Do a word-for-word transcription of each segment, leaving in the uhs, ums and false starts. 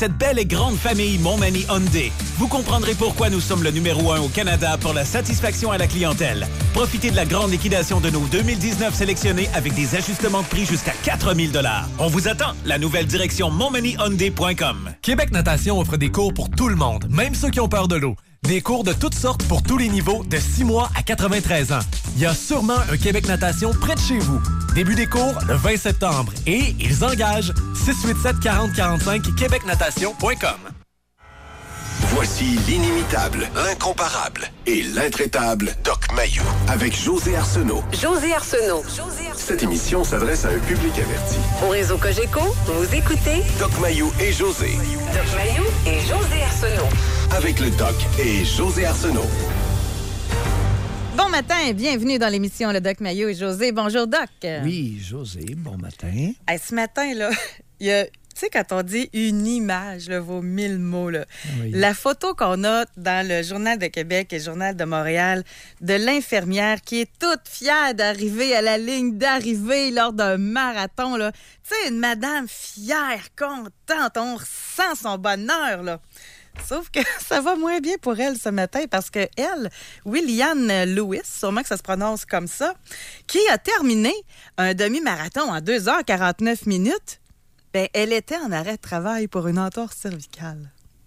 cette belle et grande famille Montmagny Hyundai. Vous comprendrez pourquoi nous sommes le numéro un au Canada pour la satisfaction à la clientèle. Profitez de la grande liquidation de nos deux mille dix-neuf sélectionnés avec des ajustements de prix jusqu'à quatre mille dollars. On vous attend. La nouvelle direction montmagny hyundai point com. Québec Natation offre des cours pour tout le monde, même ceux qui ont peur de l'eau. Des cours de toutes sortes pour tous les niveaux, de six mois à quatre-vingt-treize ans. Il y a sûrement un Québec Natation près de chez vous. Début des cours le vingt septembre. Et ils engagent six huit sept, quarante quarante-cinq québec natation point com. Voici l'inimitable, l'incomparable et l'intraitable Doc Mayou avec José Arsenault. José Arsenault. Cette émission s'adresse à un public averti. Au réseau Cogeco, vous écoutez Doc Mayou et José. Doc Mayou et José Arsenault. Avec le Doc et José Arsenault. Bon matin et bienvenue dans l'émission Le Doc Mayou et José. Bonjour, Doc. Oui, José, bon matin. Hey, ce matin, là, il y a... Tu sais, quand on dit une image, là, vaut mille mots, là. Oui. La photo qu'on a dans le Journal de Québec et le Journal de Montréal de l'infirmière qui est toute fière d'arriver à la ligne d'arrivée lors d'un marathon, là. Tu sais, une madame fière, contente, on ressent son bonheur, là. Sauf que ça va moins bien pour elle ce matin parce que elle, Williane Lewis, sûrement que ça se prononce comme ça, qui a terminé un demi-marathon en deux heures quarante-neuf minutes, ben, elle était en arrêt de travail pour une entorse cervicale.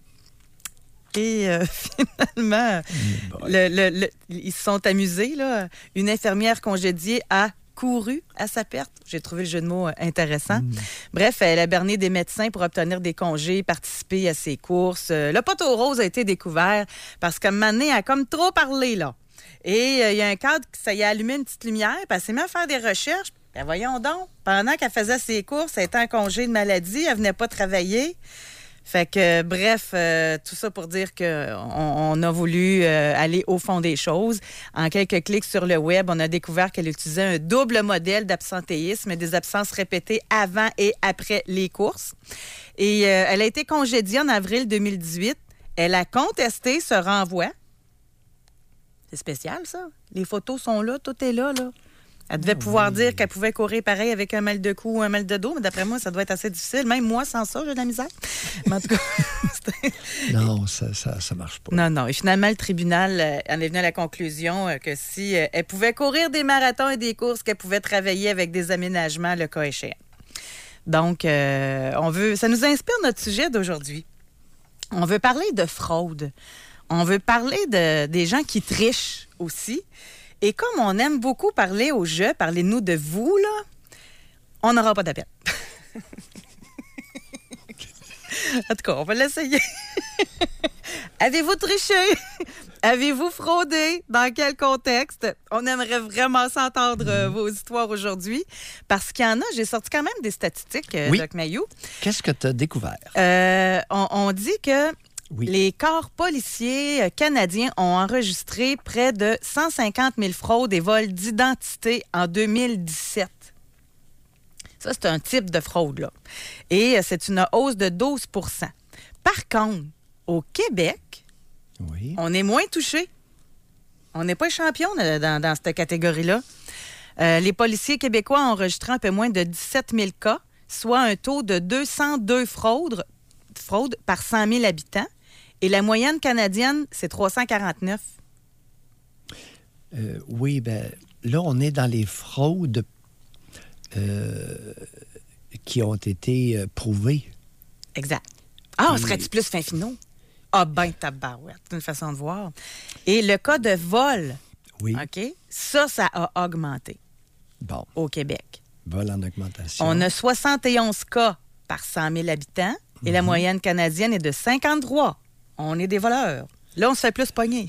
Et euh, finalement, le, le, le, ils se sont amusés, là. Une infirmière congédiée a couru à sa perte. J'ai trouvé le jeu de mots intéressant. Mmh. Bref, elle a berné des médecins pour obtenir des congés, participer à ses courses. Le poteau rose a été découvert parce qu'à un moment donné, elle a comme trop parlé, là. Et il euh, y a un cadre qui ça y a allumé une petite lumière, puis elle s'est mise à faire des recherches. Ben voyons donc, pendant qu'elle faisait ses courses, elle était en congé de maladie, elle venait pas travailler. Fait que, bref, euh, tout ça pour dire qu'on on a voulu euh, aller au fond des choses. En quelques clics sur le web, on a découvert qu'elle utilisait un double modèle d'absentéisme, des absences répétées avant et après les courses. Et euh, elle a été congédiée en avril deux mille dix-huit. Elle a contesté ce renvoi. C'est spécial, ça. Les photos sont là, tout est là, là. Elle devait oh, pouvoir oui. dire qu'elle pouvait courir pareil avec un mal de cou ou un mal de dos, mais d'après moi, ça doit être assez difficile. Même moi, sans ça, j'ai de la misère. Mais en tout cas... non, ça, ça, ça marche pas. Non, non. Et finalement, le tribunal euh, en est venu à la conclusion euh, que si euh, elle pouvait courir des marathons et des courses, qu'elle pouvait travailler avec des aménagements, le cas échéant. Donc, euh, on veut, ça nous inspire notre sujet d'aujourd'hui. On veut parler de fraude. On veut parler de, des gens qui trichent aussi. Et comme on aime beaucoup parler au jeu, parlez-nous de vous, là, on n'aura pas d'appel. En tout cas, on va l'essayer. Avez-vous triché? Avez-vous fraudé? Dans quel contexte? On aimerait vraiment s'entendre euh, vos histoires aujourd'hui. Parce qu'il y en a, j'ai sorti quand même des statistiques, euh, oui. Doc Mayou. Qu'est-ce que tu as découvert? Euh, on, on dit que oui. les corps policiers canadiens ont enregistré près de cent cinquante mille fraudes et vols d'identité en deux mille dix-sept. Ça, c'est un type de fraude, là. Et c'est une hausse de douze pour cent. Par contre, au Québec, oui. on est moins touchés. On n'est pas champion dans, dans cette catégorie-là. Euh, les policiers québécois ont enregistré un peu moins de dix-sept mille cas, soit un taux de deux cent deux fraudes, fraudes par cent mille habitants. Et la moyenne canadienne, c'est trois cent quarante-neuf. Euh, oui, bien, là, on est dans les fraudes euh, qui ont été euh, prouvées. Exact. Ah, on Et... serait-tu plus fin finaux? Ah, ben tabarouette, c'est une façon de voir. Et le cas de vol, oui. OK, ça, ça a augmenté bon. au Québec. Vol en augmentation. On a soixante et onze cas par cent mille habitants et mm-hmm. la moyenne canadienne est de cinquante-trois. On est des voleurs. Là, on se fait plus pogner.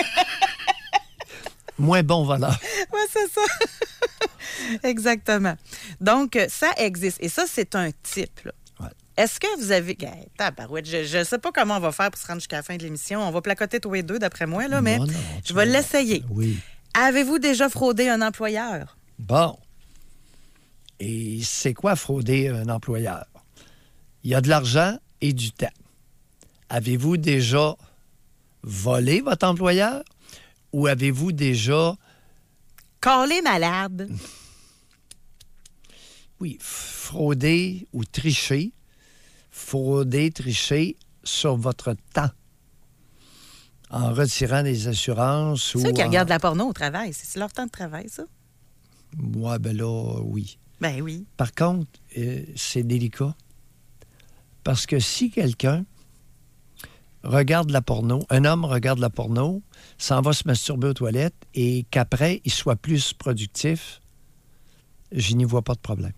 Moins bon voleur. Oui, c'est ça. Exactement. Donc, ça existe. Et ça, c'est un type. Là. Ouais. Est-ce que vous avez... Tabarouette, je ne sais pas comment on va faire pour se rendre jusqu'à la fin de l'émission. On va placoter tous les deux, d'après moi, là, mais non, non, je vais l'essayer. Oui. Avez-vous déjà fraudé un employeur? Bon. Et c'est quoi frauder un employeur? Il y a de l'argent et du temps. Avez-vous déjà volé votre employeur ou avez-vous déjà... Calé malade? Oui, frauder ou tricher. frauder, tricher sur votre temps en retirant des assurances. Ceux ou qui en... regardent la porno au travail, c'est leur temps de travail, ça? Ouais, ben là, oui. Ben oui. Par contre, euh, c'est délicat. Parce que si quelqu'un regarde la porno, un homme regarde la porno, s'en va se masturber aux toilettes et qu'après, il soit plus productif, je n'y vois pas de problème.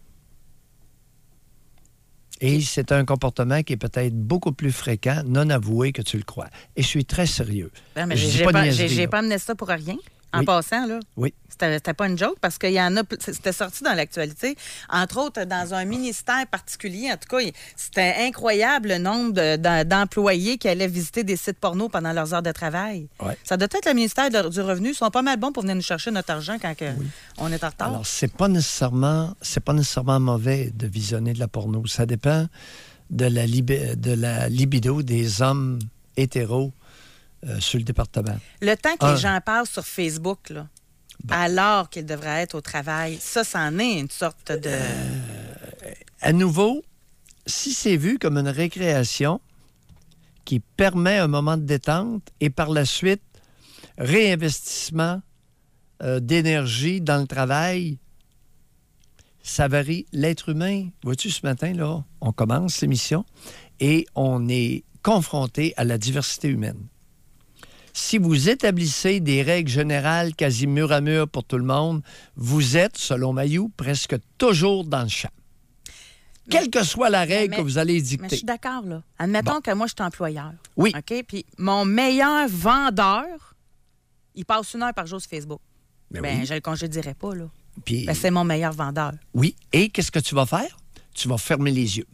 Et c'est un comportement qui est peut-être beaucoup plus fréquent, non avoué que tu le crois. Et je suis très sérieux. Non, mais Je dis j'ai pas de pas, niaiserie, j'ai, j'ai là. pas amené ça pour rien. En Oui. passant, là. Oui. C'était, c'était pas une joke parce qu'il y en a. C'était sorti dans l'actualité. Entre autres, dans un ministère particulier. En tout cas, c'était incroyable le nombre de, d'employés qui allaient visiter des sites porno pendant leurs heures de travail. Ouais. Ça doit être le ministère de- du Revenu. Ils sont pas mal bons pour venir nous chercher notre argent quand que on est en retard. Alors, c'est pas nécessairement, c'est pas nécessairement mauvais de visionner de la porno. Ça dépend de la, libi- de la libido des hommes hétéros euh, sur le département. Le temps que Un. les gens parlent sur Facebook, là, alors qu'ils devraient être au travail, ça, c'en est une sorte de... À nouveau, si c'est vu comme une récréation qui permet un moment de détente et par la suite, réinvestissement euh, d'énergie dans le travail, ça varie. L'être humain, vois-tu, ce matin, là, on commence l'émission et on est confronté à la diversité humaine. Si vous établissez des règles générales quasi mur à mur pour tout le monde, vous êtes, selon Mayou, presque toujours dans le champ. Quelle que soit la règle mais- que vous allez Mais je dicter. suis d'accord, là. Admettons Bon. que moi, je suis employeur. Oui. OK? Puis mon meilleur vendeur, il passe une heure par jour sur Facebook. Ben Ben, oui. je le congédierais pas, là. Puis, Ben, c'est mon meilleur vendeur. oui. Et qu'est-ce que tu vas faire? Tu vas fermer les yeux.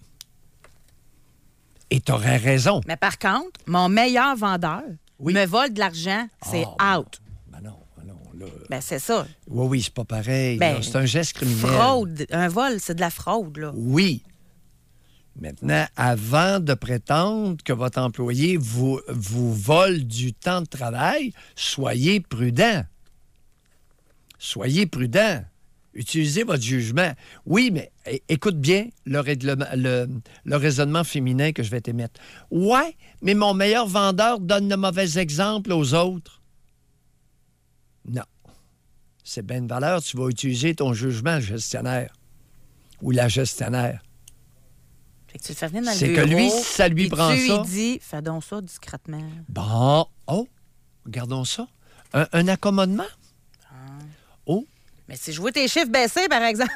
Et tu aurais raison. Mais par contre, mon meilleur vendeur Oui. me vole de l'argent, c'est Ah, out. Ben non, ben non. Là... Ben, c'est ça. Oui, oui, c'est pas pareil. Ben, là. C'est un geste criminel. Fraude. Un vol, c'est de la fraude, là. Oui. Maintenant, avant de prétendre que votre employé vous, vous vole du temps de travail, soyez prudent. Soyez prudent. Utilisez votre jugement. Oui, mais é- écoute bien le, règlement- le, le raisonnement féminin que je vais t'émettre. Ouais, mais mon meilleur vendeur donne de mauvais exemples aux autres. Non. C'est bien de valeur. Tu vas utiliser ton jugement, le gestionnaire ou la gestionnaire. Fait que tu le fais venir dans le C'est bureau. que lui, si ça lui puis prend tu ça- lui dis, fais donc ça discrètement. Bon. Oh, regardons ça. Un, un accommodement? Oh, Mais si je vois tes chiffres baisser, par exemple.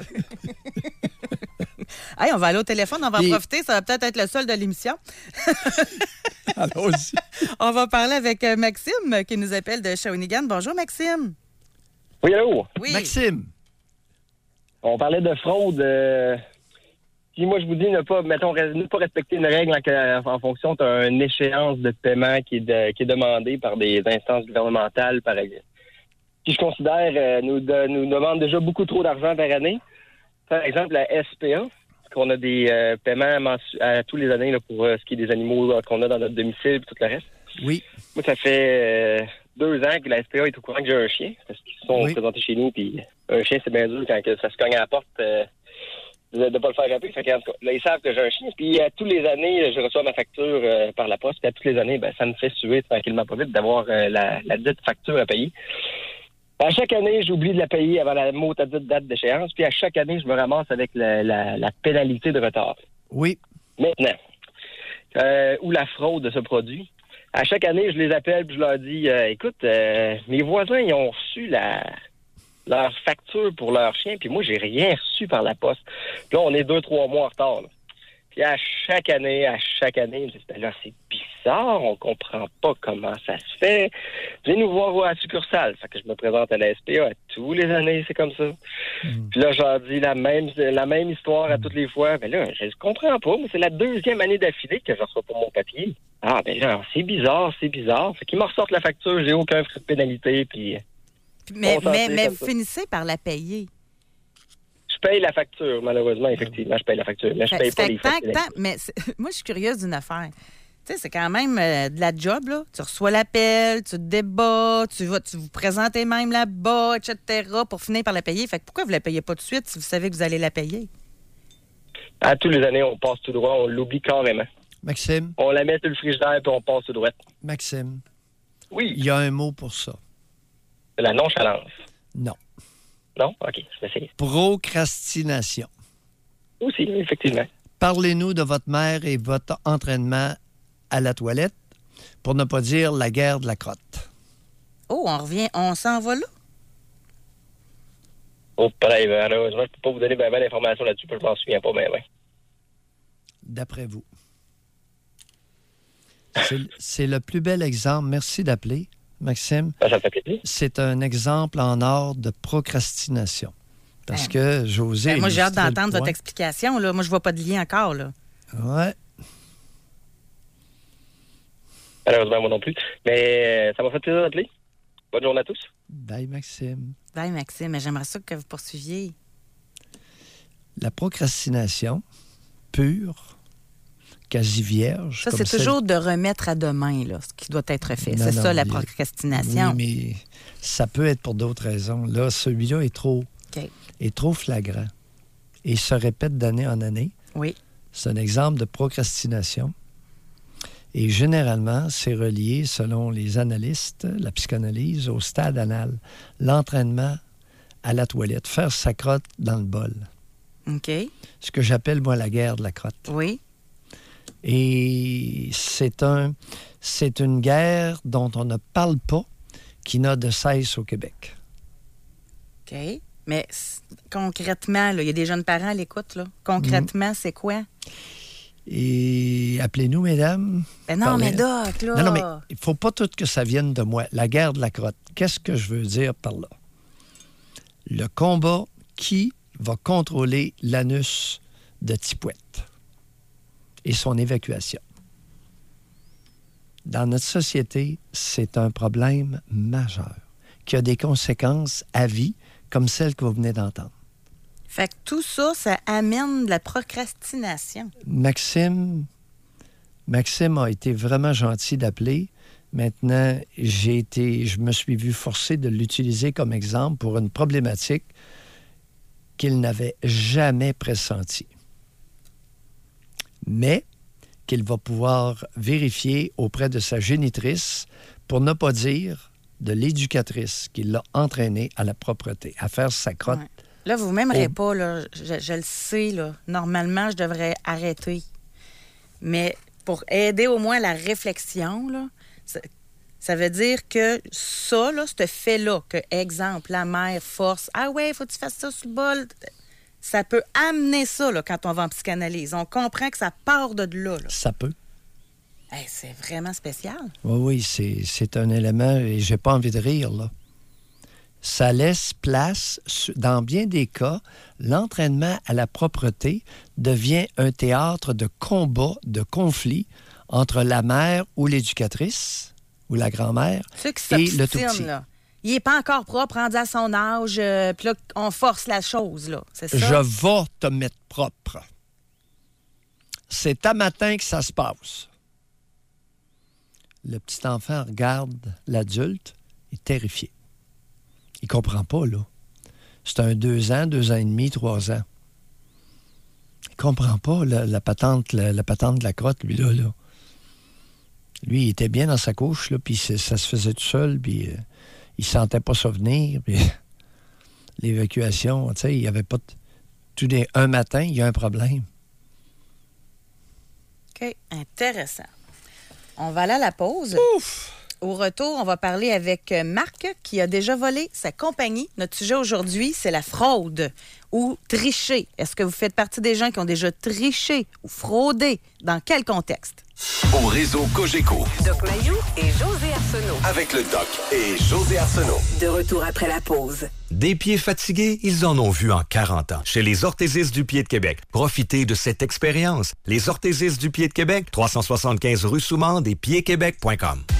Hey, on va aller au téléphone, on va Puis- en profiter. Ça va peut-être être le seul de l'émission. allons-y. On va parler avec euh, Maxime qui nous appelle de Shawinigan. Bonjour, Maxime. Oui, allô? Oui. Maxime. On parlait de fraude. Euh, si moi, je vous dis ne pas, mettons, ne pas respecter une règle en, en fonction d'une échéance de paiement qui est, de- qui est demandée par des instances gouvernementales, par exemple, qui, je considère, euh, nous, de- nous demande déjà beaucoup trop d'argent par année. Par exemple, la S P A, qu'on a des euh, paiements mensu- à tous les années là, pour euh, ce qui est des animaux là, qu'on a dans notre domicile et tout le reste. Oui. Moi, ça fait euh, deux ans que la S P A est au courant que j'ai un chien, parce qu'ils se sont Oui. présentés chez nous, puis un chien, c'est bien dur quand que ça se cogne à la porte euh, de ne pas le faire rappeler. Fait que, en tout cas, là, ils savent que j'ai un chien, puis à tous les années, je reçois ma facture euh, par la poste, puis à toutes les années, ben, ça me fait suer tranquillement pas vite d'avoir euh, la, la dite facture à payer. À chaque année, j'oublie de la payer avant la mot à dite date d'échéance, puis à chaque année, je me ramasse avec la, la, la pénalité de retard. Oui. Maintenant, euh, où la fraude se produit, à chaque année, je les appelle puis je leur dis euh, écoute, euh, mes voisins, ils ont reçu la leur facture pour leur chien, puis moi, j'ai rien reçu par la poste. Puis là, on est deux, trois mois en retard. Là. Puis à chaque année, à chaque année, je me dis, ben là, c'est bizarre, on comprend pas comment ça se fait. Viens nous voir à la succursale. Fait que je me présente à la S P A à tous les années, c'est comme ça. Mm. Puis là, je leur dis la même, la même histoire à toutes les fois. Mais là, je comprends pas, mais c'est la deuxième année d'affilée que je reçois pour mon papier. Ah, ben là, c'est bizarre, c'est bizarre. Fait qu'ils me ressortent la facture, j'ai aucun frais de pénalité, puis... Mais, on mais, s'en mais comme ça. finissez par la payer. Je paye la facture, malheureusement, effectivement, je paye la facture. Mais je Fait- paye pas fait les que tant- frais. tant- mais c'est- moi, je suis curieuse d'une affaire. Tu sais, c'est quand même euh, de la job, là. Tu reçois l'appel, tu te débats, tu vas, tu vous présentez même là-bas, et cetera, pour finir par la payer. Fait que pourquoi vous la payez pas tout de suite si vous savez que vous allez la payer? À tous les années, on passe tout droit, on l'oublie carrément. Maxime? On la met sur le frigidaire puis on passe tout droit. Maxime? Oui. Il y a un mot pour ça. La nonchalance. Non. Non? OK, je vais essayer. Procrastination. Aussi, effectivement. Parlez-nous de votre mère et votre entraînement à la toilette, pour ne pas dire la guerre de la crotte. Oh, on revient, on s'en va là? Oh, pareil, malheureusement, je ne peux pas vous donner bien ben d'informations là-dessus, parce que je m'en souviens pas bien. Ben. D'après vous. C'est, c'est le plus bel exemple. Merci d'appeler, Maxime. Ça, ça me fait plaisir. C'est un exemple en or de procrastination. Parce ben, que José... Ben, moi, j'ai hâte d'entendre votre explication. Là. Moi, je vois pas de lien encore. Là. Ouais. Malheureusement, moi non plus. Mais ça m'a fait plaisir d'appeler. Bonne journée à tous. Bye, Maxime. Bye, Maxime. Mais j'aimerais ça que vous poursuiviez. La procrastination pure, quasi vierge. Ça, c'est celle... toujours de remettre à demain là, ce qui doit être fait. Non, c'est non, ça, la mais... procrastination. Oui, mais ça peut être pour d'autres raisons. Là, celui-là est trop, okay. est trop flagrant et se répète d'année en année. Oui. C'est un exemple de procrastination. Et généralement, c'est relié, selon les analystes, la psychanalyse, au stade anal. L'entraînement à la toilette, faire sa crotte dans le bol. OK. Ce que j'appelle, moi, la guerre de la crotte. Oui. Et c'est un, c'est une guerre dont on ne parle pas, qui n'a de cesse au Québec. OK. Mais concrètement, il y a des jeunes parents à l'écoute, là. Concrètement, mmh. c'est quoi? Et appelez-nous, mesdames. Ben non, mais doc, là... Non, non, mais il ne faut pas tout que ça vienne de moi. La guerre de la crotte. Qu'est-ce que je veux dire par là? Le combat qui va contrôler l'anus de Tipouette et son évacuation. Dans notre société, c'est un problème majeur qui a des conséquences à vie, comme celles que vous venez d'entendre. Fait que tout ça, ça amène de la procrastination. Maxime, Maxime a été vraiment gentil d'appeler. Maintenant, j'ai été, je me suis vu forcé de l'utiliser comme exemple pour une problématique qu'il n'avait jamais pressentie. Mais qu'il va pouvoir vérifier auprès de sa génitrice, pour ne pas dire de l'éducatrice qui l'a entraîné à la propreté, à faire sa crotte. Ouais. Là, vous ne m'aimerez oh. pas, là. Je, je le sais, là. Normalement, je devrais arrêter. Mais pour aider au moins la réflexion, là, ça, ça veut dire que ça, là, ce fait-là, que, exemple, la mère force, « Ah ouais, il faut que tu fasses ça sur le bol », ça peut amener ça, là, quand on va en psychanalyse. On comprend que ça part de là, là. Ça peut. Hey, c'est vraiment spécial. Oui, oui, c'est, c'est un élément, et j'ai pas envie de rire, là. Ça laisse place, dans bien des cas, l'entraînement à la propreté devient un théâtre de combat, de conflit entre la mère ou l'éducatrice, ou la grand-mère, et le tout-petit. Là. Il n'est pas encore propre, rendu à son âge, euh, puis là, on force la chose, là. C'est ça? Je vais te mettre propre. C'est à matin que ça se passe. Le petit enfant regarde l'adulte, il est terrifié. Il comprend pas, là. C'est un deux ans, deux ans et demi, trois ans. Il comprend pas la, la, patente, la, la patente de la crotte, lui, là. là. Lui, il était bien dans sa couche, là, puis ça se faisait tout seul, puis euh, il sentait pas ça venir, puis l'évacuation, tu sais, il y avait pas... T- tout des, un matin, il y a un problème. OK, intéressant. On va aller à la pause. Ouf! Au retour, on va parler avec Marc qui a déjà volé sa compagnie. Notre sujet aujourd'hui, c'est la fraude ou tricher. Est-ce que vous faites partie des gens qui ont déjà triché ou fraudé? Dans quel contexte? Au réseau Cogeco. Doc Mayou et José Arsenault. Avec le Doc et José Arsenault. De retour après la pause. Des pieds fatigués, ils en ont vu en quarante ans. Chez les orthésistes du pied de Québec. Profitez de cette expérience. Les orthésistes du pied de Québec, trois cent soixante-quinze rue Soumande et pieds québec point com.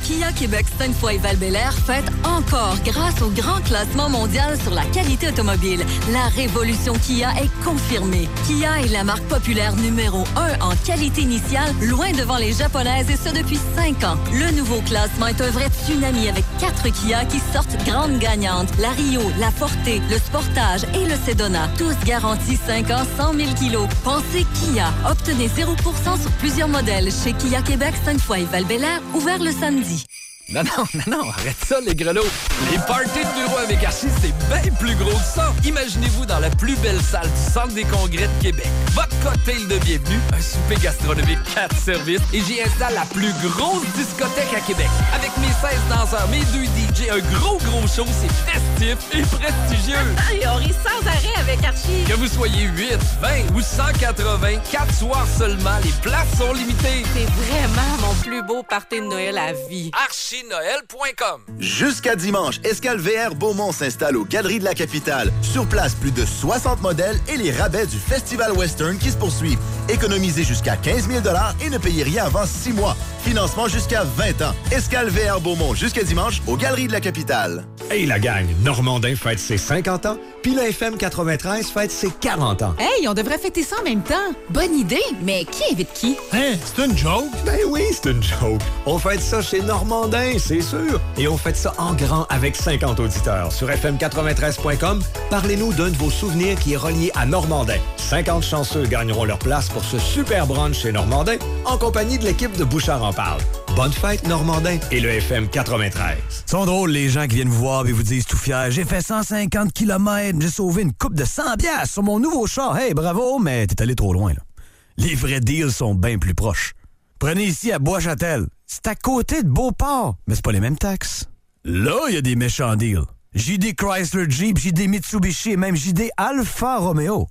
Kia Québec Sainte-Foy et Val-Bélair fête encore grâce au grand classement mondial sur la qualité automobile. La révolution Kia est confirmée. Kia est la marque populaire numéro un en qualité initiale, loin devant les japonaises et ce depuis cinq ans. Le nouveau classement est un vrai tsunami avec quatre Kia qui sortent grandes gagnantes. La Rio, la Forte, le Sportage et le Sedona. Tous garantis cinq ans, cent mille kilos. Pensez Kia. Obtenez zéro pour cent sur plusieurs modèles chez Kia Québec, Sainte-Foy et Val-Bélair, ouvert le samedi. Non, non, non, non, arrête ça, les grelots. Les parties de bureau avec Archie, c'est bien plus gros que ça. Imaginez-vous dans la plus belle salle du Centre des congrès de Québec. Votre cocktail de bienvenue, un souper gastronomique quatre services et j'y installe la plus grosse discothèque à Québec. Avec mes seize danseurs, mes deux D J, un gros, gros show, c'est festif et prestigieux. Et on rit sans arrêt avec Archie. Que vous soyez huit, vingt ou cent quatre-vingts, quatre soirs seulement, les places sont limitées. C'est vraiment mon plus beau party de Noël à vie. Archie Noël point com. Jusqu'à dimanche, Escale V R Beaumont s'installe aux Galeries de la Capitale. Sur place, plus de soixante modèles et les rabais du Festival Western qui se poursuivent. Économisez jusqu'à quinze mille dollars et ne payez rien avant six mois. Financement jusqu'à vingt ans. Escale V R Beaumont jusqu'à dimanche aux Galeries de la Capitale. Hey la gang, Normandin fête ses cinquante ans, puis la F M quatre-vingt-treize fête ses quarante ans. Hey, on devrait fêter ça en même temps. Bonne idée, mais qui invite qui? Hein, c'est une joke? Ben oui, c'est une joke. On fête ça chez Normandin, c'est sûr. Et on fête ça en grand avec cinquante auditeurs. Sur F M quatre-vingt-treize point com, parlez-nous d'un de vos souvenirs qui est relié à Normandin. cinquante chanceux gagneront leur place pour ce super brunch chez Normandin en compagnie de l'équipe de Bouchard en parle. Bonne fête, Normandin et le F M quatre-vingt-treize. Ils sont drôles, les gens qui viennent vous voir et vous disent tout fiers. J'ai fait cent cinquante kilomètres, j'ai sauvé une coupe de cent piastres sur mon nouveau char. Hey, bravo, mais t'es allé trop loin, là. Les vrais deals sont bien plus proches. Prenez ici à Bois-Châtel. C'est à côté de Beauport, mais c'est pas les mêmes taxes. Là, il y a des méchants deals. J D Chrysler Jeep, J D Mitsubishi et même J D Alfa Romeo.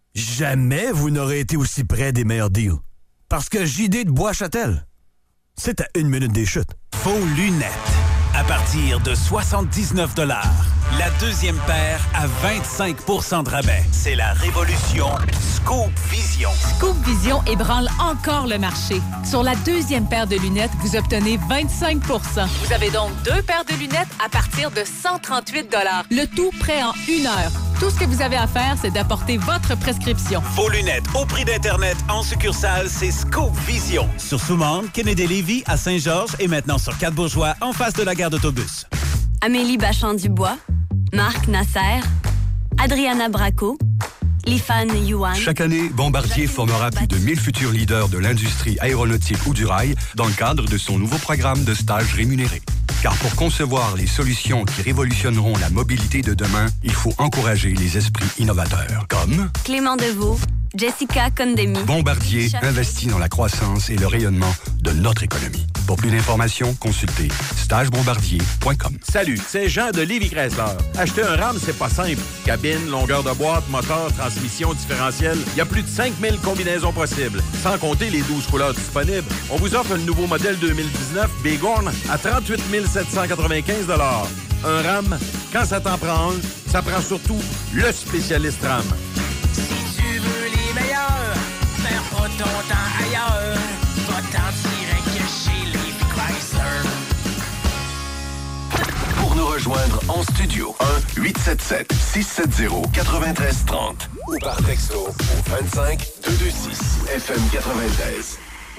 Jamais vous n'aurez été aussi près des meilleurs deals. Parce que J D de Bois-Châtel, c'est à une minute des chutes. Vos lunettes, à partir de soixante-dix-neuf dollars. La deuxième paire à vingt-cinq pour cent de rabais. C'est la révolution Scoop Vision. Scoop Vision ébranle encore le marché. Sur la deuxième paire de lunettes, vous obtenez vingt-cinq pour cent. Vous avez donc deux paires de lunettes à partir de cent trente-huit dollars. Le tout prêt en une heure. Tout ce que vous avez à faire, c'est d'apporter votre prescription. Vos lunettes au prix d'Internet en succursale, c'est Scoop Vision. Sur Soumarne, Kennedy-Lévis, à Saint-Georges et maintenant sur Quatre-Bourgeois, en face de la gare d'autobus. Amélie Bachand-Dubois, Marc Nasser, Adriana Bracco, Lifan Yuan. Chaque année, Bombardier formera plus de mille futurs leaders de l'industrie aéronautique ou du rail dans le cadre de son nouveau programme de stage rémunéré. Car pour concevoir les solutions qui révolutionneront la mobilité de demain, il faut encourager les esprits innovateurs. Comme Clément Deveau, Jessica Condemi. Bombardier investit dans la croissance et le rayonnement de notre économie. Pour plus d'informations, consultez stage bombardier point com. Salut, c'est Jean de Lévis Chrysler. Acheter un RAM, c'est pas simple. Cabine, longueur de boîte, moteur, transmission, différentiel. Il y a plus de cinq mille combinaisons possibles. Sans compter les douze couleurs disponibles. On vous offre le nouveau modèle deux mille dix-neuf Bighorn à trente-huit mille sept cent quatre-vingt-quinze dollars. Un RAM, quand ça t'en prend un, ça prend surtout le spécialiste RAM. Si tu veux les meilleurs, perds pas ton temps ailleurs. Va-t'en direct chez Lévis Chrysler. Pour nous rejoindre en studio, un huit sept sept six sept zéro neuf trois trois zéro ou par texto au vingt-cinq deux cent vingt-six F M quatre-vingt-treize.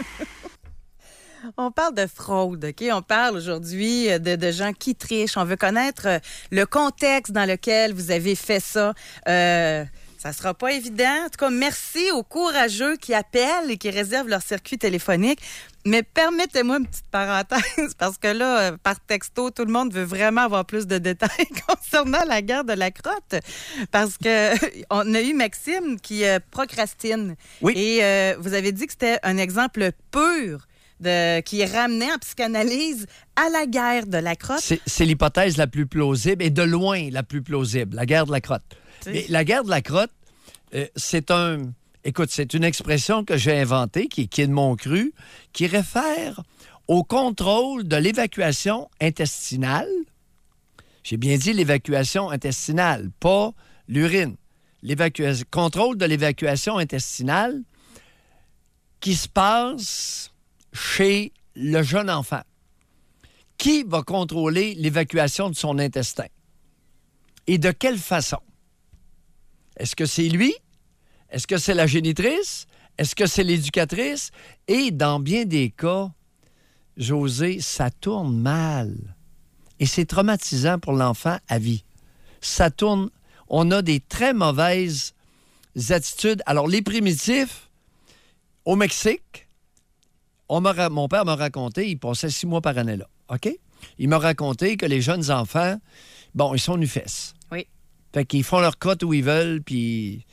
On parle de fraude, OK? On parle aujourd'hui de, de gens qui trichent. On veut connaître le contexte dans lequel vous avez fait ça. Euh, ça sera pas évident. En tout cas, merci aux courageux qui appellent et qui réservent leur circuit téléphonique. Mais permettez-moi une petite parenthèse, parce que là, par texto, tout le monde veut vraiment avoir plus de détails concernant la guerre de la crotte. Parce que on a eu Maxime qui euh, procrastine. Oui. Et euh, vous avez dit que c'était un exemple pur de, qui ramenait en psychanalyse à la guerre de la crotte. C'est, c'est l'hypothèse la plus plausible et de loin la plus plausible, la guerre de la crotte. Mais la guerre de la crotte, euh, c'est un... Écoute, c'est une expression que j'ai inventée, qui, qui est de mon cru, qui réfère au contrôle de l'évacuation intestinale. J'ai bien dit l'évacuation intestinale, pas l'urine. L'évacuation, contrôle de l'évacuation intestinale qui se passe chez le jeune enfant, qui va contrôler l'évacuation de son intestin? Et de quelle façon? Est-ce que c'est lui? Est-ce que c'est la génitrice? Est-ce que c'est l'éducatrice? Et dans bien des cas, José, ça tourne mal. Et c'est traumatisant pour l'enfant à vie. Ça tourne... On a des très mauvaises attitudes. Alors, les primitifs, au Mexique, on m'a, mon père m'a raconté, il passait six mois par année là, OK? Il m'a raconté que les jeunes enfants, bon, ils sont nu-fesses. Oui. Fait qu'ils font leur crotte où ils veulent, puis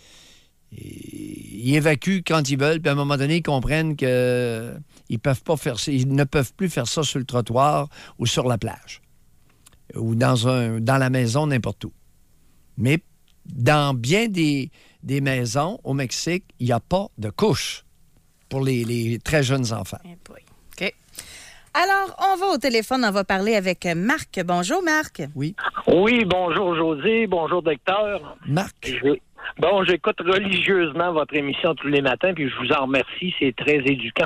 ils évacuent quand ils veulent, puis à un moment donné, ils comprennent qu'ils ils peuvent pas faire ça, ils ne peuvent plus faire ça sur le trottoir ou sur la plage ou dans, un, dans la maison, n'importe où. Mais dans bien des, des maisons au Mexique, il n'y a pas de couche pour les, les très jeunes enfants. OK. Alors, on va au téléphone, on va parler avec Marc. Bonjour, Marc. Oui. Oui, bonjour, José. Bonjour, docteur. Marc. Je... Bon, j'écoute religieusement votre émission tous les matins, puis je vous en remercie. C'est très éduquant.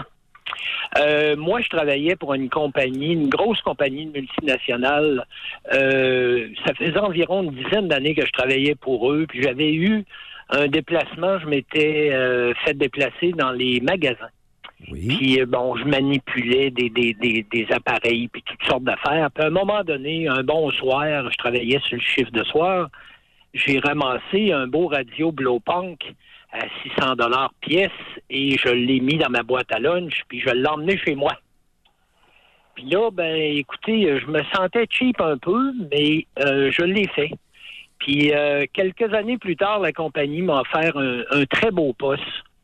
Euh, moi, je travaillais pour une compagnie, une grosse compagnie multinationale. Euh, ça faisait environ une dizaine d'années que je travaillais pour eux. Puis j'avais eu un déplacement. Je m'étais euh, fait déplacer dans les magasins. Oui. Puis, euh, bon, je manipulais des, des, des, des appareils puis toutes sortes d'affaires. Puis à un moment donné, un bon soir, je travaillais sur le chiffre de soir. J'ai ramassé un beau radio Blowpunk à six cents dollars pièce et je l'ai mis dans ma boîte à lunch, puis je l'ai emmené chez moi. Puis là, ben, écoutez, je me sentais cheap un peu, mais euh, je l'ai fait. Puis euh, quelques années plus tard, la compagnie m'a offert un, un très beau poste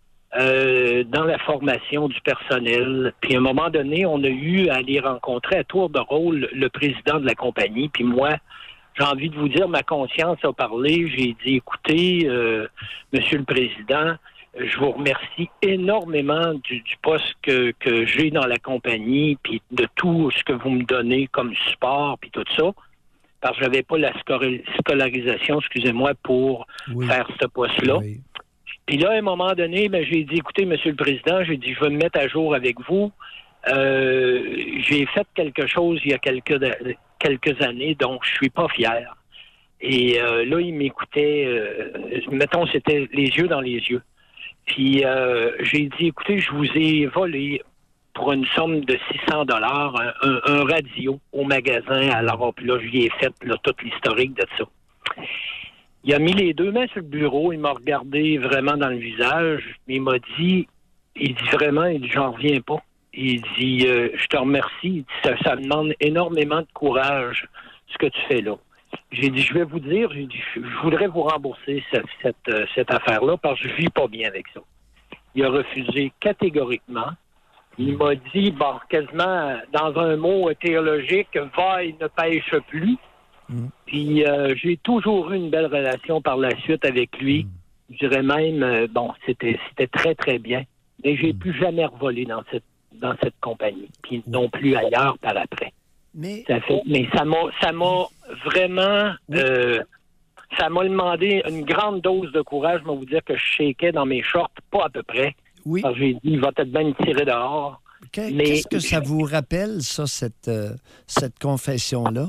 euh, dans la formation du personnel. Puis à un moment donné, on a eu à aller rencontrer à tour de rôle le président de la compagnie, puis moi, j'ai envie de vous dire, ma conscience a parlé. J'ai dit, écoutez, euh, Monsieur le Président, je vous remercie énormément du, du poste que, que j'ai dans la compagnie, puis de tout ce que vous me donnez comme support, puis tout ça, parce que j'avais pas la scolarisation, excusez-moi, pour oui. faire ce poste-là. Oui. Puis là, à un moment donné, ben, j'ai dit, écoutez, Monsieur le Président, j'ai dit, je vais me mettre à jour avec vous. Euh, j'ai fait quelque chose il y a quelques, quelques années, donc je suis pas fier. Et euh, là, il m'écoutait, euh, mettons, c'était les yeux dans les yeux. Puis euh, j'ai dit, écoutez, je vous ai volé pour une somme de six cents dollars un, un, un radio au magasin. Alors, puis là, je lui ai fait là, tout l'historique de ça. Il a mis les deux mains sur le bureau, il m'a regardé vraiment dans le visage, il m'a dit, il dit vraiment, il dit, j'en reviens pas. Il dit, euh, je te remercie, il dit, ça, ça me demande énormément de courage, ce que tu fais là. J'ai dit, je vais vous dire, j'ai dit, je voudrais vous rembourser cette, cette, euh, cette affaire-là parce que je vis pas bien avec ça. Il a refusé catégoriquement. Il m'a dit, bon, quasiment dans un mot théologique, va et ne pêche plus. Mm. Puis euh, j'ai toujours eu une belle relation par la suite avec lui. Mm. Je dirais même, euh, bon, c'était, c'était très, très bien. Mais j'ai mm. plus jamais revolé dans cette, dans cette compagnie. Puis non plus ailleurs par après. Mais ça, fait, mais ça m'a, ça m'a vraiment, euh, ça m'a demandé une grande dose de courage. Je vais vous dire que je shakeais dans mes shorts, pas à peu près. Oui. Alors j'ai dit, il va peut-être bien me tirer dehors. Que, mais, qu'est-ce que ça vous rappelle, ça, cette, euh, cette confession-là?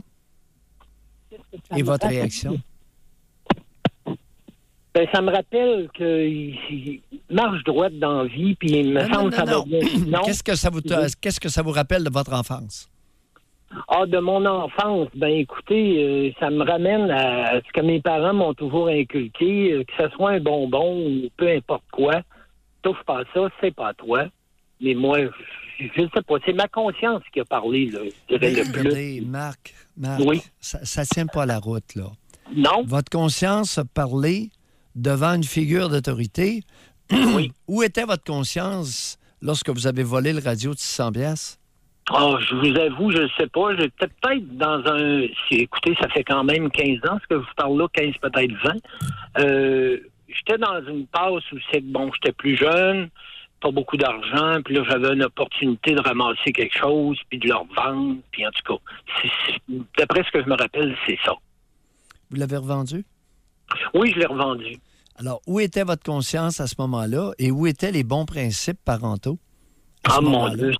Et votre rappelle? réaction? Ben, ça me rappelle qu'il marche droite dans la vie, puis il me non, semble que ça va bien. Non? Qu'est-ce que ça vous, qu'est-ce que ça vous rappelle de votre enfance? Ah, de mon enfance, ben écoutez, euh, ça me ramène à ce que mes parents m'ont toujours inculqué, euh, que ce soit un bonbon ou peu importe quoi, touche pas à ça, c'est pas à toi. Mais moi, je, je sais pas, c'est ma conscience qui a parlé, là, je dirais mais, le plus. Regardez, Marc, Marc, oui. ça, ça tient pas la route, là. Non. Votre conscience a parlé devant une figure d'autorité. Oui. Où était votre conscience lorsque vous avez volé le radio de six cents piastres? Oh, je vous avoue, je ne sais pas. J'étais peut-être dans un... Écoutez, ça fait quand même quinze ans, ce que je vous parle là, quinze, peut-être vingt. Euh, j'étais dans une passe où c'est que, bon, j'étais plus jeune, pas beaucoup d'argent, puis là, j'avais une opportunité de ramasser quelque chose, puis de le revendre, puis en tout cas, c'est, c'est, d'après ce que je me rappelle, c'est ça. Vous l'avez revendu? Oui, je l'ai revendu. Alors, où était votre conscience à ce moment-là et où étaient les bons principes parentaux? À ah, ce mon Dieu, c'est...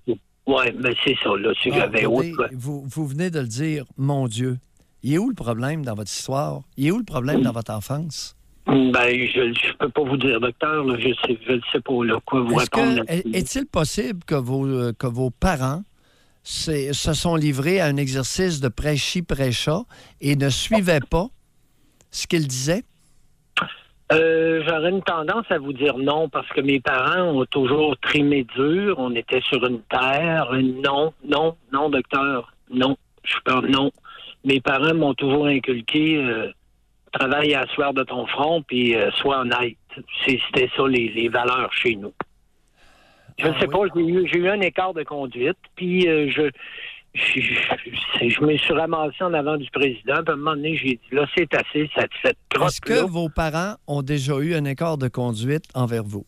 Oui, mais c'est ça, là. Si Ah, j'avais attendez, autre. vous, vous venez de le dire, mon Dieu. Il est où le problème dans votre histoire? Il est où le problème dans votre enfance? Ben, je ne peux pas vous dire, docteur. Là, je ne sais, je sais pas là, quoi vous Est-ce répondre. que, est- est-il possible que vos, euh, que vos parents c'est- se sont livrés à un exercice de prêchi prêcha et ne suivaient pas ce qu'ils disaient? Euh, j'aurais une tendance à vous dire non, parce que mes parents ont toujours trimé dur. On était sur une terre. Non, non, non, docteur. Non. Je parle non. Mes parents m'ont toujours inculqué euh, travaille à la sueur de ton front, puis euh, sois honnête. C'est- C'était ça, les, les valeurs chez nous. Je ne sais pas, j'ai eu, j'ai eu un écart de conduite, puis euh, je, je, je, je me suis ramassé en avant du président, puis à un moment donné, j'ai dit, là, c'est assez, cette, cette Est-ce que crotte-là. vos parents ont déjà eu un écart de conduite envers vous?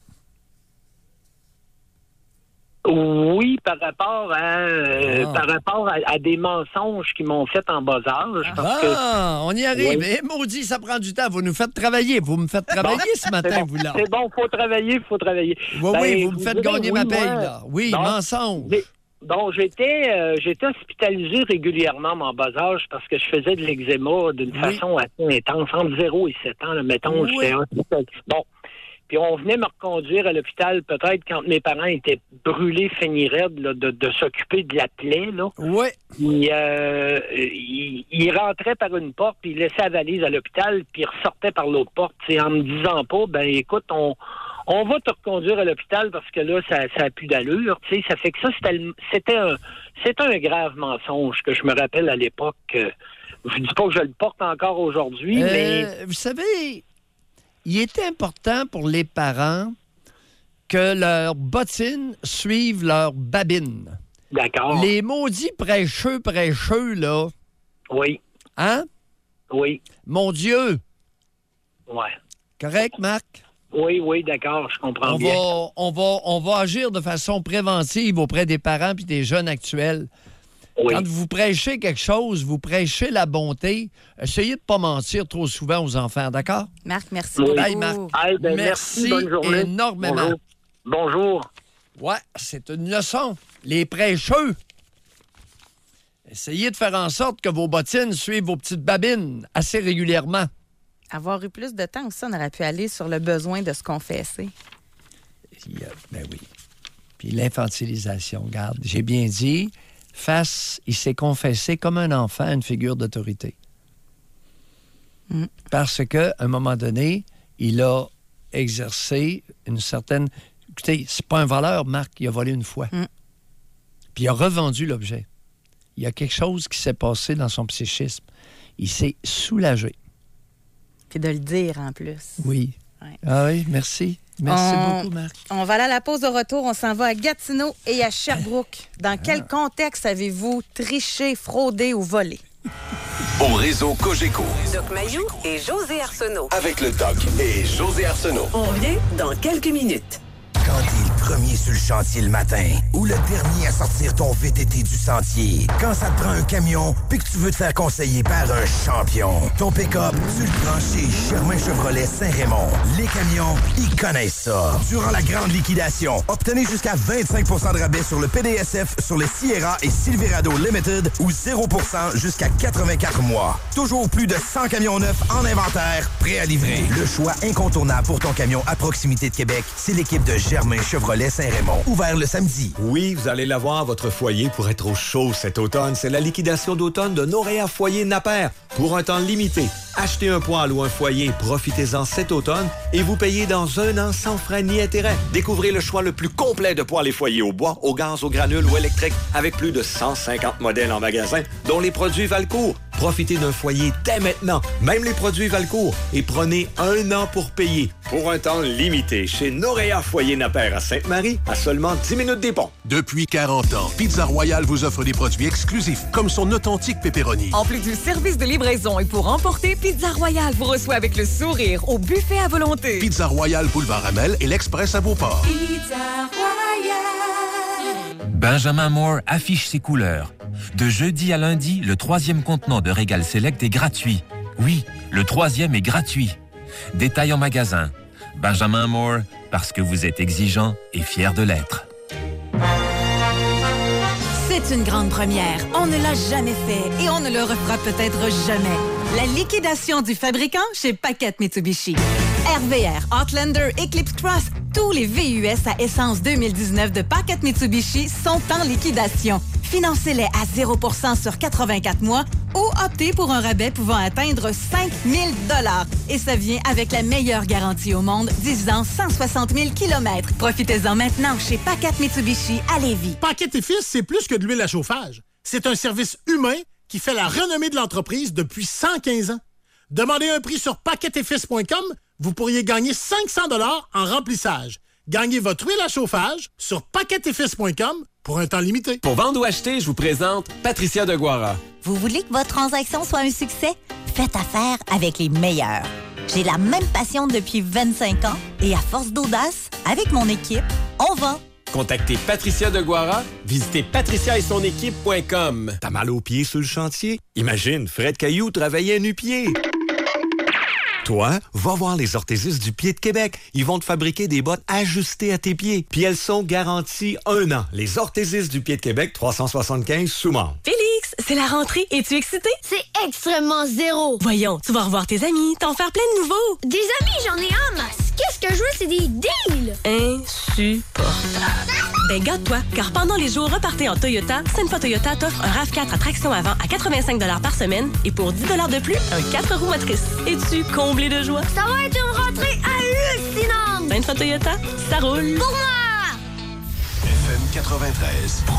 Oui, par rapport à, euh, Ah. par rapport à, à des mensonges qui m'ont fait en bas âge. Parce que, Ah, on y arrive. Oui. Eh, maudit, ça prend du temps. Vous nous faites travailler. Vous me faites travailler ce matin, c'est bon, vous, là. C'est bon, faut travailler, faut travailler. Oui, Ben, oui, vous me je faites dirais, gagner oui, ma moi, paye, là. Oui, bon, mensonge. j'ai- Bon, j'étais euh, j'étais hospitalisé régulièrement à mon bas âge parce que je faisais de l'eczéma d'une Oui. façon assez intense, entre zéro et sept ans, là, mettons, Oui. j'étais hospitalisé. Bon. Puis on venait me reconduire à l'hôpital peut-être quand mes parents étaient brûlés, finis raides, là, de, de s'occuper de la plaie, là. Oui. Il, euh, il, il rentrait par une porte, puis il laissait la valise à l'hôpital, puis il ressortait par l'autre porte, t'sais, en me disant pas, ben écoute, on, on va te reconduire à l'hôpital parce que là, ça n'a plus d'allure. Tu sais, ça fait que ça, c'était, le- c'était un, c'était un grave mensonge que je me rappelle à l'époque. euh, Je dis pas que je le porte encore aujourd'hui, Euh, mais Vous savez, il était important pour les parents que leurs bottines suivent leurs babines. d'accord. Les maudits prêcheux, prêcheux, là. Oui, Hein? oui, Mon Dieu! ouais. Correct, Marc? Oui, oui, d'accord, je comprends On bien. va, on, va, on va agir de façon préventive auprès des parents et des jeunes actuels. Oui. Quand vous prêchez quelque chose, vous prêchez la bonté. Essayez de ne pas mentir trop souvent aux enfants, d'accord? Marc, merci Oui. beaucoup. Bye, Marc. Hey, ben, merci, bonne journée. énormément. Bonjour. Bonjour. Ouais, c'est une leçon. Les prêcheux. Essayez de faire en sorte que vos bottines suivent vos petites babines assez régulièrement. Avoir eu plus de temps aussi, on aurait pu aller sur le besoin de se confesser. Puis, euh, ben oui. Puis l'infantilisation, regarde, j'ai bien dit, face, il s'est confessé comme un enfant à une figure d'autorité. Mm. Parce qu'à un moment donné, il a exercé une certaine... Écoutez, c'est pas un voleur, Marc, il a volé une fois. Mm. Puis il a revendu l'objet. Il y a quelque chose qui s'est passé dans son psychisme. Il s'est soulagé. Puis de le dire en plus. Oui. Ouais. Ah oui, merci. Merci on, beaucoup, Marc. On va aller à la pause au retour. On s'en va à Gatineau et à Sherbrooke. Dans quel contexte avez-vous triché, fraudé ou volé? Au réseau Cogeco. Doc Mayou et José Arsenault. Avec le Doc et José Arsenault. On revient dans quelques minutes. Quand t'es le premier sur le chantier le matin ou le dernier à sortir ton V T T du sentier, quand ça te prend un camion puis que tu veux te faire conseiller par un champion, ton pick-up, tu le prends chez Germain Chevrolet Saint-Raymond. Les camions, ils connaissent ça. Durant la grande liquidation, obtenez jusqu'à vingt-cinq pour cent de rabais sur le P D S F, sur les Sierra et Silverado Limited ou zéro pour cent jusqu'à quatre-vingt-quatre mois. Toujours plus de cent camions neufs en inventaire, prêts à livrer. Le choix incontournable pour ton camion à proximité de Québec, c'est l'équipe de Germain Chevrolet Saint-Raymond. Ouvert le samedi. Oui, vous allez l'avoir, votre foyer, pour être au chaud cet automne. C'est la liquidation d'automne de Noréa Foyer Napper. Pour un temps limité, achetez un poêle ou un foyer, profitez-en cet automne et vous payez dans un an sans frais ni intérêt. Découvrez le choix le plus complet de poêles et foyers au bois, au gaz, au granule ou électrique, avec plus de cent cinquante modèles en magasin, dont les produits Valcourt. Profitez d'un foyer dès maintenant, même les produits Valcourt, et prenez un an pour payer. Pour un temps limité, chez Noréa Foyer Napper à Sainte-Marie, à seulement dix minutes des ponts. Depuis quarante ans, Pizza Royale vous offre des produits exclusifs, comme son authentique pepperoni. En plus du service de livraison et pour emporter, Pizza Royale vous reçoit avec le sourire au buffet à volonté. Pizza Royale Boulevard Amel et l'Express à Beauport. Pizza Royale. Benjamin Moore affiche ses couleurs. De jeudi à lundi, le troisième contenant de Régal Select est gratuit. Oui, le troisième est gratuit. Détail en magasin. Benjamin Moore, parce que vous êtes exigeant et fier de l'être. C'est une grande première. On ne l'a jamais fait et on ne le refera peut-être jamais. La liquidation du fabricant chez Paquette Mitsubishi. R V R, Outlander, Eclipse Cross, tous les V U S à essence deux mille dix-neuf de Paquette Mitsubishi sont en liquidation. Financez-les à zéro pour cent sur quatre-vingt-quatre mois ou optez pour un rabais pouvant atteindre cinq mille dollars. Et ça vient avec la meilleure garantie au monde, dix ans, cent soixante mille kilomètres. Profitez-en maintenant chez Paquette Mitsubishi à Lévis. Paquette et Fils, c'est plus que de l'huile à chauffage. C'est un service humain qui fait la renommée de l'entreprise depuis cent quinze ans. Demandez un prix sur paquette et fils point com, vous pourriez gagner cinq cents dollars en remplissage. Gagnez votre huile à chauffage sur paquette et fils point com pour un temps limité. Pour vendre ou acheter, je vous présente Patricia Deguara. Vous voulez que votre transaction soit un succès? Faites affaire avec les meilleurs. J'ai la même passion depuis vingt-cinq ans et à force d'audace, avec mon équipe, on vend. Contactez Patricia Deguara, visitez patricia et son équipe point com. T'as mal aux pieds sur le chantier? Imagine Fred Caillou travailler à nu-pieds. Toi, va voir les orthésistes du pied de Québec. Ils vont te fabriquer des bottes ajustées à tes pieds. Puis elles sont garanties un an. Les orthésistes du pied de Québec, trois cent soixante-quinze Soumont. Félix, c'est la rentrée. Es-tu excité? C'est extrêmement zéro. Voyons, tu vas revoir tes amis, t'en faire plein de nouveaux. Des amis, j'en ai en masse. Qu'est-ce que je veux, c'est des deals. Insupportable. Ben, garde-toi, car pendant les jours repartés en Toyota, Senfa Toyota t'offre un RAV quatre à traction avant à quatre-vingt-cinq dollars par semaine et pour dix dollars de plus, un quatre roues motrices. Es-tu comblé de joie? Ça va être une rentrée hallucinante. Senfa Toyota, ça roule. Pour moi! F M quatre-vingt-treize, promo.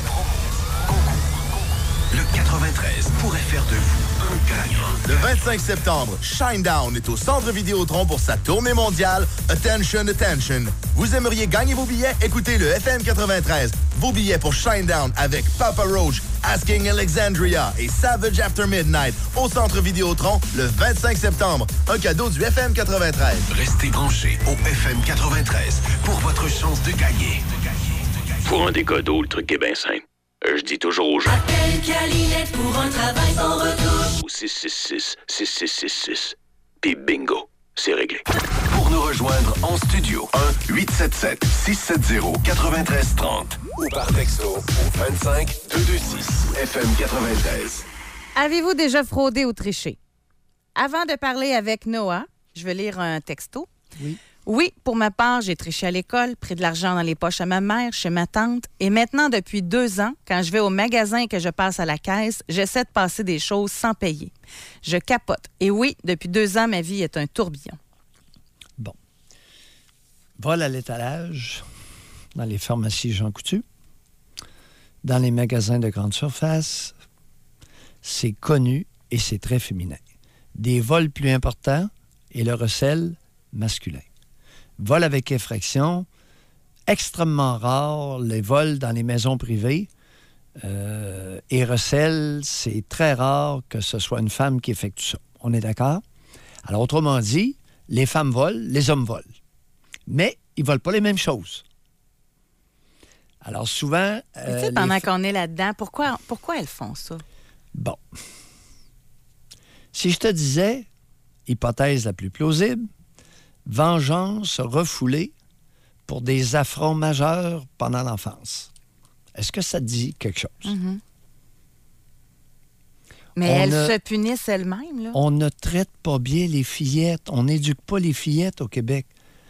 Le quatre-vingt-treize pourrait faire de vous un gagnant. Le vingt-cinq septembre, Shinedown est au Centre Vidéotron pour sa tournée mondiale Attention, Attention. Vous aimeriez gagner vos billets? Écoutez le F M quatre-vingt-treize. Vos billets pour Shinedown avec Papa Roach, Asking Alexandria et Savage After Midnight au Centre Vidéotron le vingt-cinq septembre. Un cadeau du F M quatre-vingt-treize. Restez branchés au F M quatre-vingt-treize pour votre chance de gagner. Pour un des cadeaux, le truc est bien simple. Euh, je dis toujours aux gens. Appelle Calinette pour un travail sans retouche. Ou six six six, six six six six. Puis bingo, c'est réglé. Pour nous rejoindre en studio, un huit sept sept, six sept zéro, neuf trois trois zéro ou par texto au vingt-cinq deux deux six F M quatre-vingt-treize. Avez-vous déjà fraudé ou triché? Avant de parler avec Noah, je vais lire un texto. Oui. Oui, pour ma part, j'ai triché à l'école, pris de l'argent dans les poches à ma mère, chez ma tante. Et maintenant, depuis deux ans, quand je vais au magasin et que je passe à la caisse, j'essaie de passer des choses sans payer. Je capote. Et oui, depuis deux ans, ma vie est un tourbillon. Bon. Vol à l'étalage dans les pharmacies Jean Coutu, dans les magasins de grande surface, c'est connu et c'est très féminin. Des vols plus importants et le recel masculin. Vol avec effraction, extrêmement rare. Les vols dans les maisons privées euh, et recel, c'est très rare que ce soit une femme qui effectue ça. On est d'accord? Alors, autrement dit, les femmes volent, les hommes volent. Mais ils ne volent pas les mêmes choses. Alors, souvent... Euh, tu sais, pendant f... qu'on est là-dedans, pourquoi, pourquoi elles font ça? Bon. Si je te disais, hypothèse la plus plausible, vengeance refoulée pour des affronts majeurs pendant l'enfance. Est-ce que ça te dit quelque chose? Mm-hmm. Mais on elles ne, se punissent elles-mêmes, là. On ne traite pas bien les fillettes. On n'éduque pas les fillettes au Québec.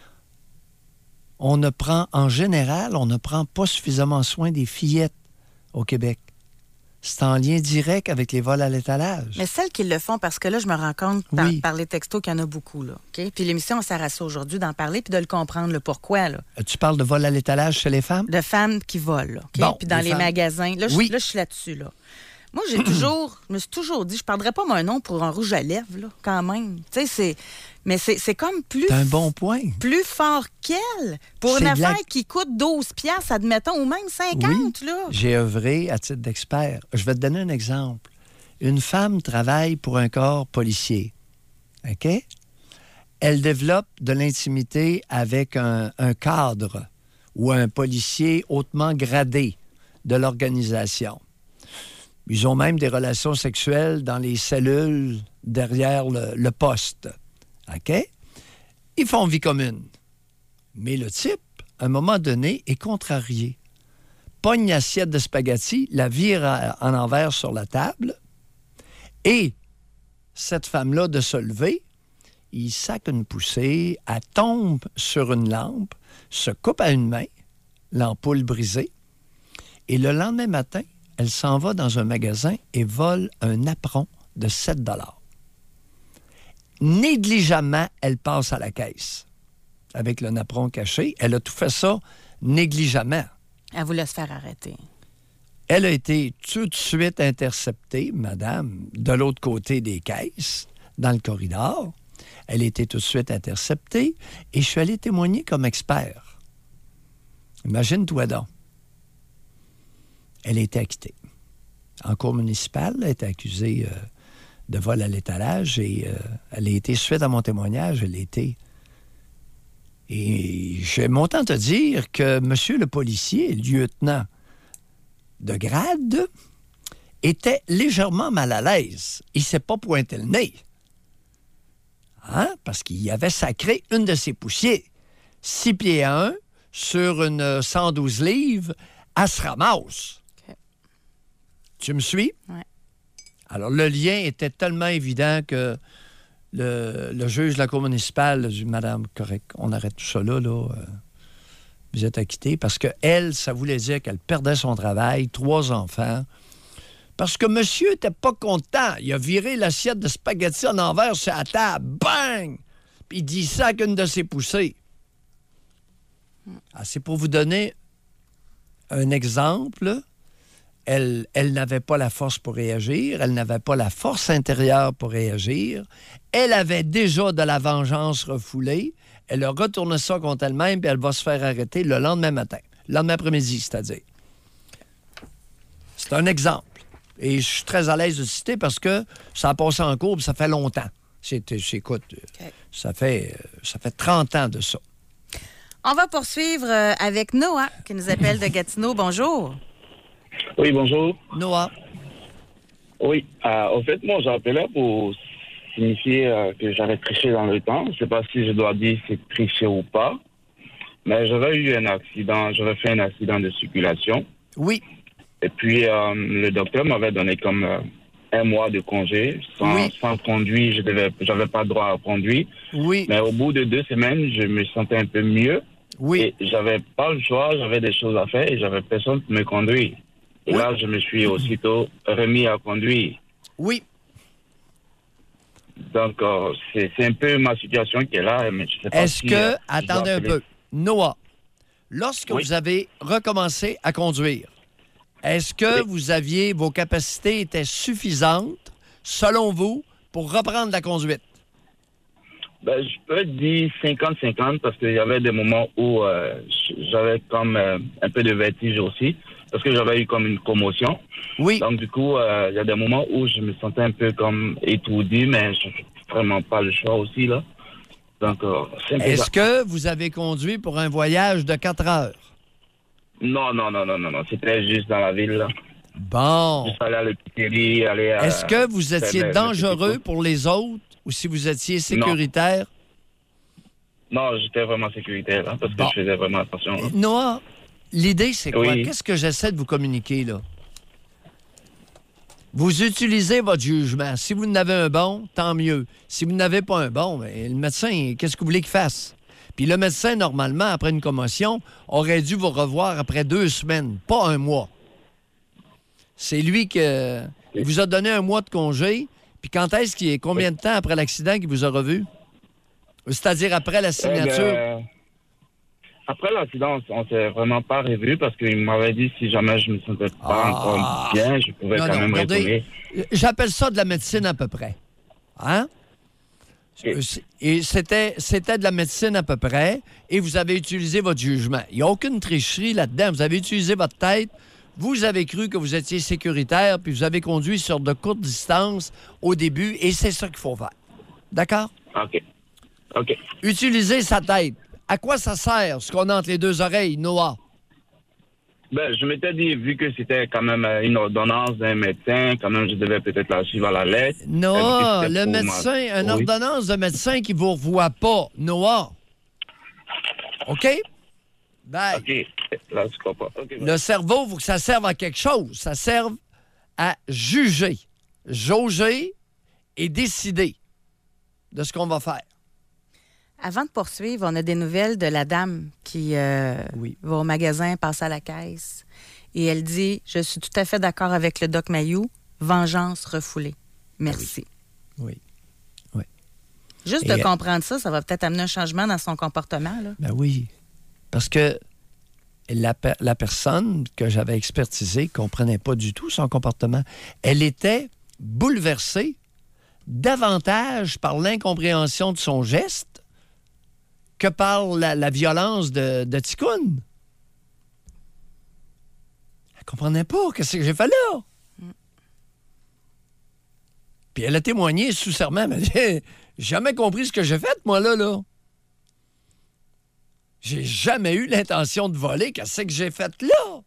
On ne prend, en général, on ne prend pas suffisamment soin des fillettes au Québec. C'est en lien direct avec les vols à l'étalage. Mais celles qui le font, parce que là, je me rends compte par, oui. par les textos qu'il y en a beaucoup, là. Okay? Puis l'émission, on sert à ça aujourd'hui, d'en parler puis de le comprendre, le pourquoi, là. Tu parles de vol à l'étalage chez les femmes? De femmes qui volent, là. Okay? Bon, puis dans les, les magasins. Là, oui. je, là, je suis là-dessus, là. Moi, j'ai toujours... Je me suis toujours dit, je ne perdrais pas mon nom pour un rouge à lèvres, là, quand même. Tu sais, c'est... Mais c'est, c'est comme plus... C'est un bon point. Plus fort qu'elle. Pour c'est une affaire la... qui coûte douze piastres, admettons, ou même cinquante, oui, là. J'ai œuvré à titre d'expert. Je vais te donner un exemple. Une femme travaille pour un corps policier. OK? Elle développe de l'intimité avec un, un cadre ou un policier hautement gradé de l'organisation. Ils ont même des relations sexuelles dans les cellules derrière le, le poste. OK? Ils font vie commune. Mais le type, à un moment donné, est contrarié pogne l'assiette de spaghettis, la vire à, en envers sur la table, et cette femme-là de se lever, il sac une poussée, elle tombe sur une lampe, se coupe à une main, l'ampoule brisée, et le lendemain matin, elle s'en va dans un magasin et vole un apron de sept dollars. Négligemment, elle passe à la caisse avec le napperon caché. Elle a tout fait ça négligemment. Elle voulait se faire arrêter. Elle a été tout de suite interceptée, madame, de l'autre côté des caisses, dans le corridor. Elle a été tout de suite interceptée et je suis allé témoigner comme expert. Imagine-toi donc. Elle a été acquittée. En cour municipale, elle a été accusée euh, de vol à l'étalage et euh, elle a été, suite à mon témoignage, elle a été... Et j'ai montant te dire que monsieur le policier, lieutenant de grade, était légèrement mal à l'aise. Il ne s'est pas pointé le nez. Hein? Parce qu'il avait sacré une de ses poussiers. Six pieds à un, sur une cent douze livres, elle se ramasse. Okay. Tu me suis? Oui. Alors, le lien était tellement évident que le, le juge de la cour municipale a dit « Madame, correct, on arrête tout ça là, là. Euh, vous êtes acquittée. » Parce qu'elle, ça voulait dire qu'elle perdait son travail, trois enfants. Parce que monsieur n'était pas content. Il a viré l'assiette de spaghettis en envers sur la table. Bang! Puis il dit ça qu'une de ses poussées. Ah, c'est pour vous donner un exemple. Elle, elle n'avait pas la force pour réagir. Elle n'avait pas la force intérieure pour réagir. Elle avait déjà de la vengeance refoulée. Elle a retourné ça contre elle-même, puis elle va se faire arrêter le lendemain matin. Le lendemain après-midi, c'est-à-dire. C'est un exemple. Et je suis très à l'aise de citer parce que ça a passé en cours, puis ça fait longtemps. C'est, écoute, okay. ça, fait, ça fait trente ans de ça. On va poursuivre avec Noah, qui nous appelle de Gatineau. Bonjour. Oui, bonjour. Noah. Oui, euh, au fait, moi, j'appelais pour signifier euh, que j'avais triché dans le temps. Je ne sais pas si je dois dire si c'est triché ou pas, mais j'avais eu un accident, j'avais fait un accident de circulation. Oui. Et puis, euh, le docteur m'avait donné comme euh, un mois de congé. Sans, oui. sans conduire, je devais, j'avais pas droit à conduire. Oui. Mais au bout de deux semaines, je me sentais un peu mieux. Oui. Et j'avais pas le choix, j'avais des choses à faire et j'avais personne pour me conduire. Et oui. là, je me suis aussitôt remis à conduire. Oui. Donc, euh, c'est, c'est un peu ma situation qui est là. Mais je sais pas Est-ce si, que, euh, attendez un peu, Noah, lorsque oui. vous avez recommencé à conduire, est-ce que oui. vous aviez, vos capacités étaient suffisantes, selon vous, pour reprendre la conduite? Ben, je peux dire cinquante cinquante parce qu'il y avait des moments où euh, j'avais comme euh, un peu de vertige aussi, parce que j'avais eu comme une commotion. Oui. Donc, du coup, euh, il y a des moments où je me sentais un peu comme étourdi, mais je n'ai vraiment pas le choix aussi, là. Donc, euh, c'est un peu Est-ce ça. que vous avez conduit pour un voyage de quatre heures? Non, non, non, non, non, non. C'était juste dans la ville, là. Bon. Juste aller à l'épicerie, aller à... Est-ce que vous étiez le, dangereux le pour les autres ou si vous étiez sécuritaire? Non, non j'étais vraiment sécuritaire, hein, parce bon. que je faisais vraiment attention. Hein. Noah, l'idée, c'est quoi? Oui. Qu'est-ce que j'essaie de vous communiquer, là? Vous utilisez votre jugement. Si vous en avez un bon, tant mieux. Si vous n'avez pas un bon, bien, le médecin, qu'est-ce que vous voulez qu'il fasse? Puis le médecin, normalement, après une commotion, aurait dû vous revoir après deux semaines, pas un mois. C'est lui qui vous a donné un mois de congé. Puis quand est-ce qu'il est? Combien de temps après l'accident qu'il vous a revu? C'est-à-dire après la signature? Eh bien, après l'accident, on ne s'est vraiment pas revu parce qu'il m'avait dit si jamais je me sentais pas ah. encore bien, je pouvais non, quand non, même retourner. J'appelle ça de la médecine à peu près. Hein? Et, et c'était, c'était de la médecine à peu près, et vous avez utilisé votre jugement. Il n'y a aucune tricherie là-dedans. Vous avez utilisé votre tête, vous avez cru que vous étiez sécuritaire, puis vous avez conduit sur de courtes distances au début, et c'est ça qu'il faut faire. D'accord? OK. OK. Utilisez sa tête. À quoi ça sert, ce qu'on a entre les deux oreilles, Noah? Ben, je m'étais dit, vu que c'était quand même une ordonnance d'un médecin, quand même, je devais peut-être la suivre à la lettre. Noah, le médecin, ma... une oui. ordonnance de médecin qui ne vous revoit pas. Noah. OK? Bye. OK. Là, tu comprends. Okay, le cerveau, il faut que ça serve à quelque chose. Ça serve à juger, jauger et décider de ce qu'on va faire. Avant de poursuivre, on a des nouvelles de la dame qui euh, oui. va au magasin, passe à la caisse. Et elle dit, je suis tout à fait d'accord avec le Doc Mayou, vengeance refoulée. Merci. Oui. Oui. Juste et de comprendre ça, ça va peut-être amener un changement dans son comportement. Là. Ben oui. Parce que la, la personne que j'avais expertisée ne comprenait pas du tout son comportement. Elle était bouleversée davantage par l'incompréhension de son geste que par la, la violence de, de Ticoune. Elle comprenait pas qu'est-ce que j'ai fait là. Mm. Puis elle a témoigné sous serment. Elle m'a dit, j'ai jamais compris ce que j'ai fait, moi, là, là. J'ai jamais eu l'intention de voler. Qu'est-ce que j'ai fait là?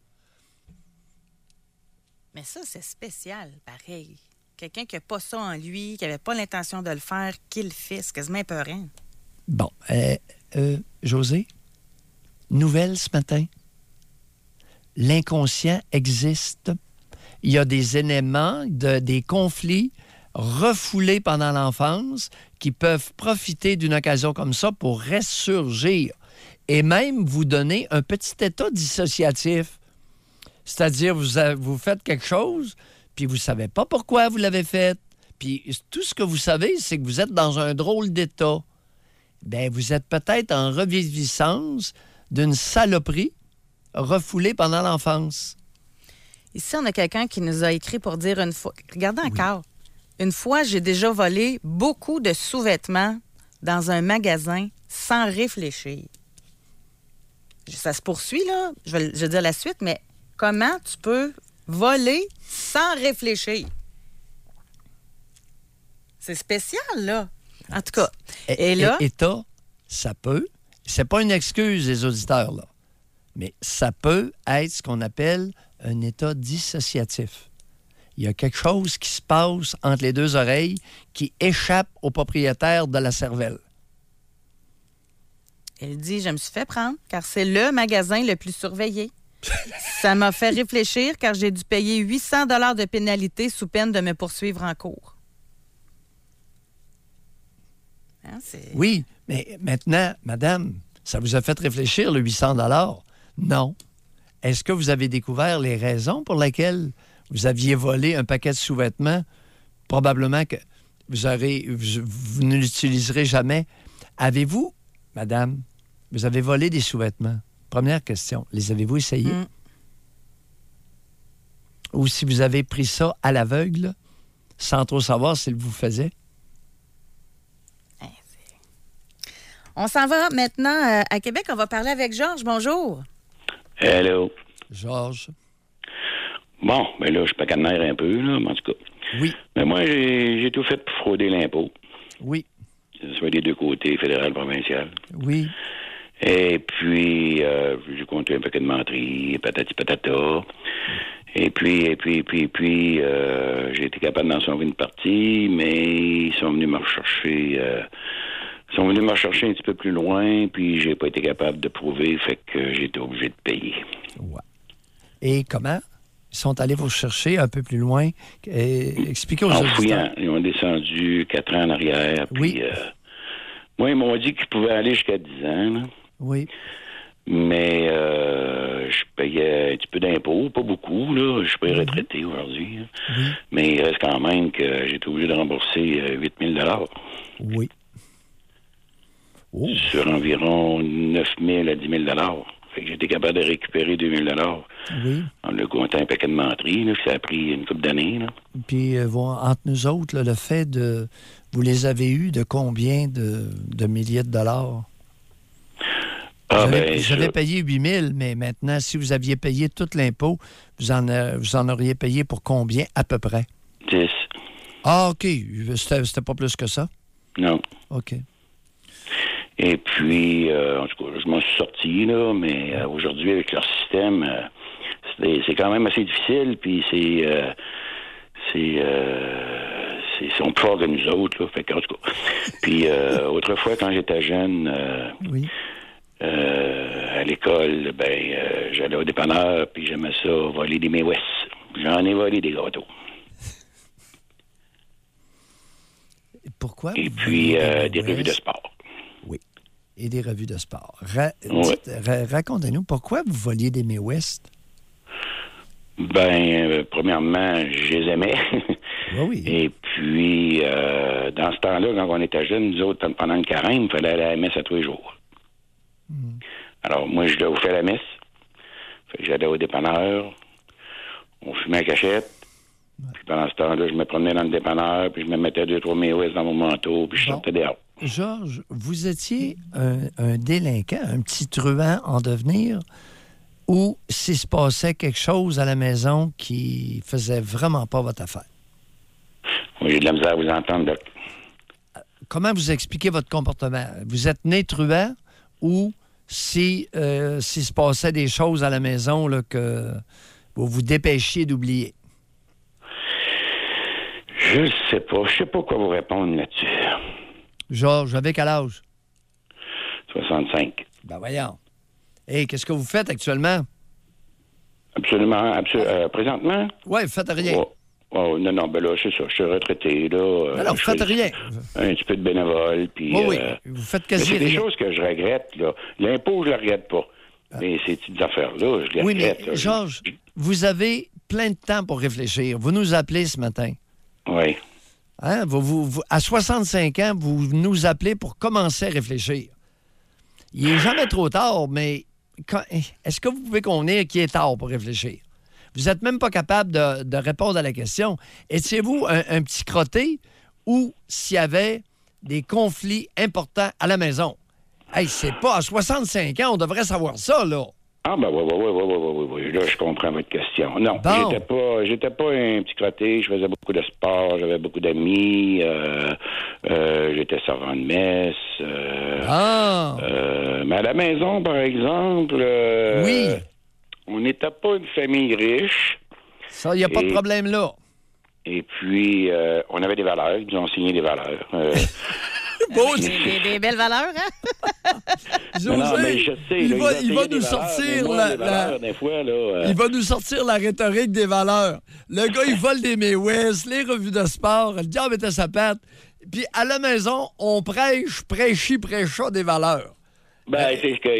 Mais ça, c'est spécial, pareil. Quelqu'un qui n'a pas ça en lui, qui n'avait pas l'intention de le faire, qui le fait, c'est quasiment épeurant. Bon, euh, euh, José, nouvelle ce matin. L'inconscient existe. Il y a des éléments, de, des conflits refoulés pendant l'enfance qui peuvent profiter d'une occasion comme ça pour ressurgir et même vous donner un petit état dissociatif. C'est-à-dire, vous, avez, vous faites quelque chose, puis vous ne savez pas pourquoi vous l'avez fait. Puis tout ce que vous savez, c'est que vous êtes dans un drôle d'état. Bien, vous êtes peut-être en reviviscence d'une saloperie refoulée pendant l'enfance. Ici, on a quelqu'un qui nous a écrit pour dire une fois... Regardez encore. Oui. Une fois, j'ai déjà volé beaucoup de sous-vêtements dans un magasin sans réfléchir. Ça se poursuit, là. Je vais, je vais dire la suite, mais comment tu peux voler sans réfléchir? C'est spécial, là. En tout cas. Et, et là... État, ça peut. C'est pas une excuse, les auditeurs, là. Mais ça peut être ce qu'on appelle un état dissociatif. Il y a quelque chose qui se passe entre les deux oreilles qui échappe au propriétaire de la cervelle. Elle dit, je me suis fait prendre car c'est le magasin le plus surveillé. Ça m'a fait réfléchir car j'ai dû payer huit cents dollars de pénalité sous peine de me poursuivre en cours. Hein, c'est... Oui, mais maintenant, madame, ça vous a fait réfléchir, le huit cents dollars? Non. Est-ce que vous avez découvert les raisons pour lesquelles vous aviez volé un paquet de sous-vêtements? Probablement que vous, aurez, vous, vous ne l'utiliserez jamais. Avez-vous, madame, vous avez volé des sous-vêtements? Première question, les avez-vous essayés? Mm. Ou si vous avez pris ça à l'aveugle, sans trop savoir s'il vous faisait? On s'en va maintenant à Québec. On va parler avec Georges. Bonjour. Hello. Georges. Bon, ben là, je suis pas canard un peu, là, mais en tout cas. Oui. Mais moi, j'ai, j'ai tout fait pour frauder l'impôt. Oui. Que ce soit des deux côtés, fédéral, provincial. Oui. Et puis, euh, j'ai compté un paquet de menteries, patati patata. Et puis, et puis, et puis, et puis, euh, j'ai été capable d'en sauver une partie, mais ils sont venus me rechercher... Euh, Ils sont venus me chercher un petit peu plus loin, puis j'ai pas été capable de prouver, fait que j'ai été obligé de payer. Ouais. Et comment? Ils sont allés vous chercher un peu plus loin. Et expliquez aux en auditeurs. Fouillant. Ils ont descendu quatre ans en arrière. Puis, oui. Euh, moi, ils m'ont dit qu'ils pouvaient aller jusqu'à dix ans. Là. Oui. Mais euh, je payais un petit peu d'impôts, pas beaucoup. Là. Je suis pas retraité mm-hmm. aujourd'hui. Oui. Mais il reste quand même que j'ai été obligé de rembourser euh, huit mille dollars. Oui. Oh. Sur environ neuf mille à dix mille dollars. Fait que j'ai été capable de récupérer deux mille dollars. Oui. En le comptant un paquet de menteries, là, ça a pris une couple d'années. Là. Puis, euh, bon, entre nous autres, là, le fait de... Vous les avez eus de combien de, de milliers de dollars? Ah, vous avez, ben, vous avez ça... payé huit mille, mais maintenant, si vous aviez payé tout l'impôt, vous en, euh, vous en auriez payé pour combien, à peu près? dix. Ah, OK. C'était, c'était pas plus que ça? Non. OK. Et puis, euh, en tout cas, je m'en suis sorti, là, mais euh, aujourd'hui, avec leur système, euh, c'est, c'est quand même assez difficile, puis c'est... Euh, c'est... Euh, c'est ils sont plus forts que nous autres, là, fait qu'en tout cas... Puis, euh, autrefois, quand j'étais jeune... Euh, oui. Euh, à l'école, ben, euh, j'allais au dépanneur, puis j'aimais ça, voler des May West. J'en ai volé des gâteaux. Pourquoi? Et puis, euh, des revues de sport. Oui. Et des revues de sport. Ra- Oui. dites- ra- racontez-nous, pourquoi vous voliez des May West? Ben, euh, premièrement, je les aimais. Oui, oui. Et puis, euh, dans ce temps-là, quand on était jeunes, nous autres, pendant le carême, il fallait aller à la messe à tous les jours. Mm. Alors, moi, je devais faire la messe. Fait que j'allais au dépanneur. On fumait à cachette. Puis pendant ce temps-là, je me promenais dans le dépanneur, puis je me mettais deux, trois May West dans mon manteau, puis je sortais dehors. Georges, vous étiez un, un délinquant, un petit truand en devenir, ou s'il se passait quelque chose à la maison qui faisait vraiment pas votre affaire? Moi, j'ai de la misère à vous entendre, Doc. Comment vous expliquez votre comportement? Vous êtes né truand ou si euh, s'il se passait des choses à la maison là, que vous vous dépêchiez d'oublier? Je sais pas. Je sais pas quoi vous répondre là-dessus. Georges, avec quel âge? soixante-cinq. Ben voyons. Et qu'est-ce que vous faites actuellement? Absolument. Absolu- euh, présentement? Oui, vous faites rien. Oh, oh, non, non, ben là, c'est ça. Je suis retraité, là. Euh, Alors, vous je faites fais rien. Un petit peu de bénévole, puis... Oui, oui. euh, Vous faites mais quasi c'est des rien. choses que je regrette, là. L'impôt, je le regrette pas. Mais ces petites affaires-là, je les Oui, regrette. mais là. Georges, vous avez plein de temps pour réfléchir. Vous nous appelez ce matin. Oui. Hein? Vous, vous- vous- à soixante-cinq ans, vous nous appelez pour commencer à réfléchir. Il n'est jamais trop tard, mais quand- est-ce que vous pouvez convenir qu'il est tard pour réfléchir? Vous n'êtes même pas capable de, de répondre à la question. Étiez-vous un, un petit crotté ou s'il y avait des conflits importants à la maison? Hey, c'est pas à soixante-cinq ans, on devrait savoir ça, là. Ah, ben oui, oui, oui, oui, oui, oui, oui. Là, je comprends votre question. Non, Bon. j'étais pas j'étais pas un petit crotté. Je faisais beaucoup de sport. J'avais beaucoup d'amis. Euh, euh, j'étais servant de messe. Euh, Ah! euh, mais à la maison, par exemple... euh, Oui. On n'était pas une famille riche. Ça, il n'y a pas de Et- problème là. Et puis, euh, on avait des valeurs. Ils nous ont enseigné des valeurs. Euh, Des, des- des belles valeurs, hein? non, non, mais je sais, il là, va, ils il va enseignaient des nous valeurs, sortir mais moi, la, les valeurs, la- des fois, là, euh, il va nous sortir la rhétorique des valeurs. Le gars, il vole des May West, les revues de sport, le diable est à sa patte. Puis à la maison, on prêche, prêchi, prêcha des valeurs. Ben, c'est que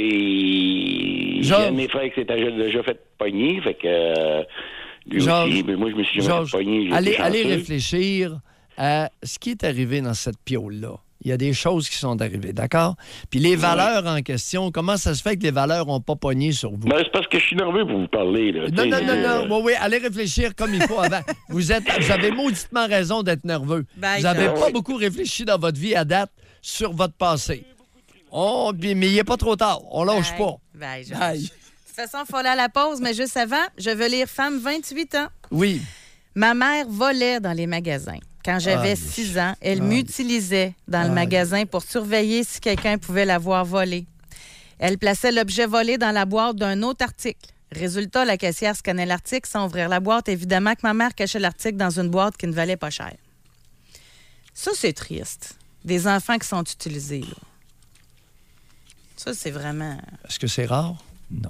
il... il y a un de mes frères qui s'était déjà fait pogner, fait que euh, lui Georges, aussi, mais moi je me suis jamais Georges, fait pogner. j'ai allez, été allez chanceux. réfléchir à ce qui est arrivé dans cette piole-là. Il y a des choses qui sont arrivées, d'accord? Puis les valeurs en question, comment ça se fait que les valeurs n'ont pas pogné sur vous? Ben, c'est parce que je suis nerveux pour vous parler, là. Non, tu non, sais, non, euh, non. Oui, oui, allez réfléchir comme il faut avant. Vous, êtes, vous avez mauditement raison d'être nerveux. Bye, vous n'avez Georges. pas beaucoup réfléchi dans votre vie à date sur votre passé. Oh, puis- mais il n'est pas trop tard. On lâche Bye. pas. Bye, Georges. Bye. De toute façon, il faut aller à la pause, mais juste avant, je veux lire Femme, vingt-huit ans. Oui. Ma mère volait dans les magasins. Quand j'avais Aïe. six ans, elle Aïe. m'utilisait dans le Aïe. magasin pour surveiller si quelqu'un pouvait l'avoir volé. Elle plaçait l'objet volé dans la boîte d'un autre article. Résultat, la caissière scannait l'article sans ouvrir la boîte. Évidemment que ma mère cachait l'article dans une boîte qui ne valait pas cher. Ça, c'est triste. Des enfants qui sont utilisés, là. Ça, c'est vraiment... Est-ce que c'est rare? Non.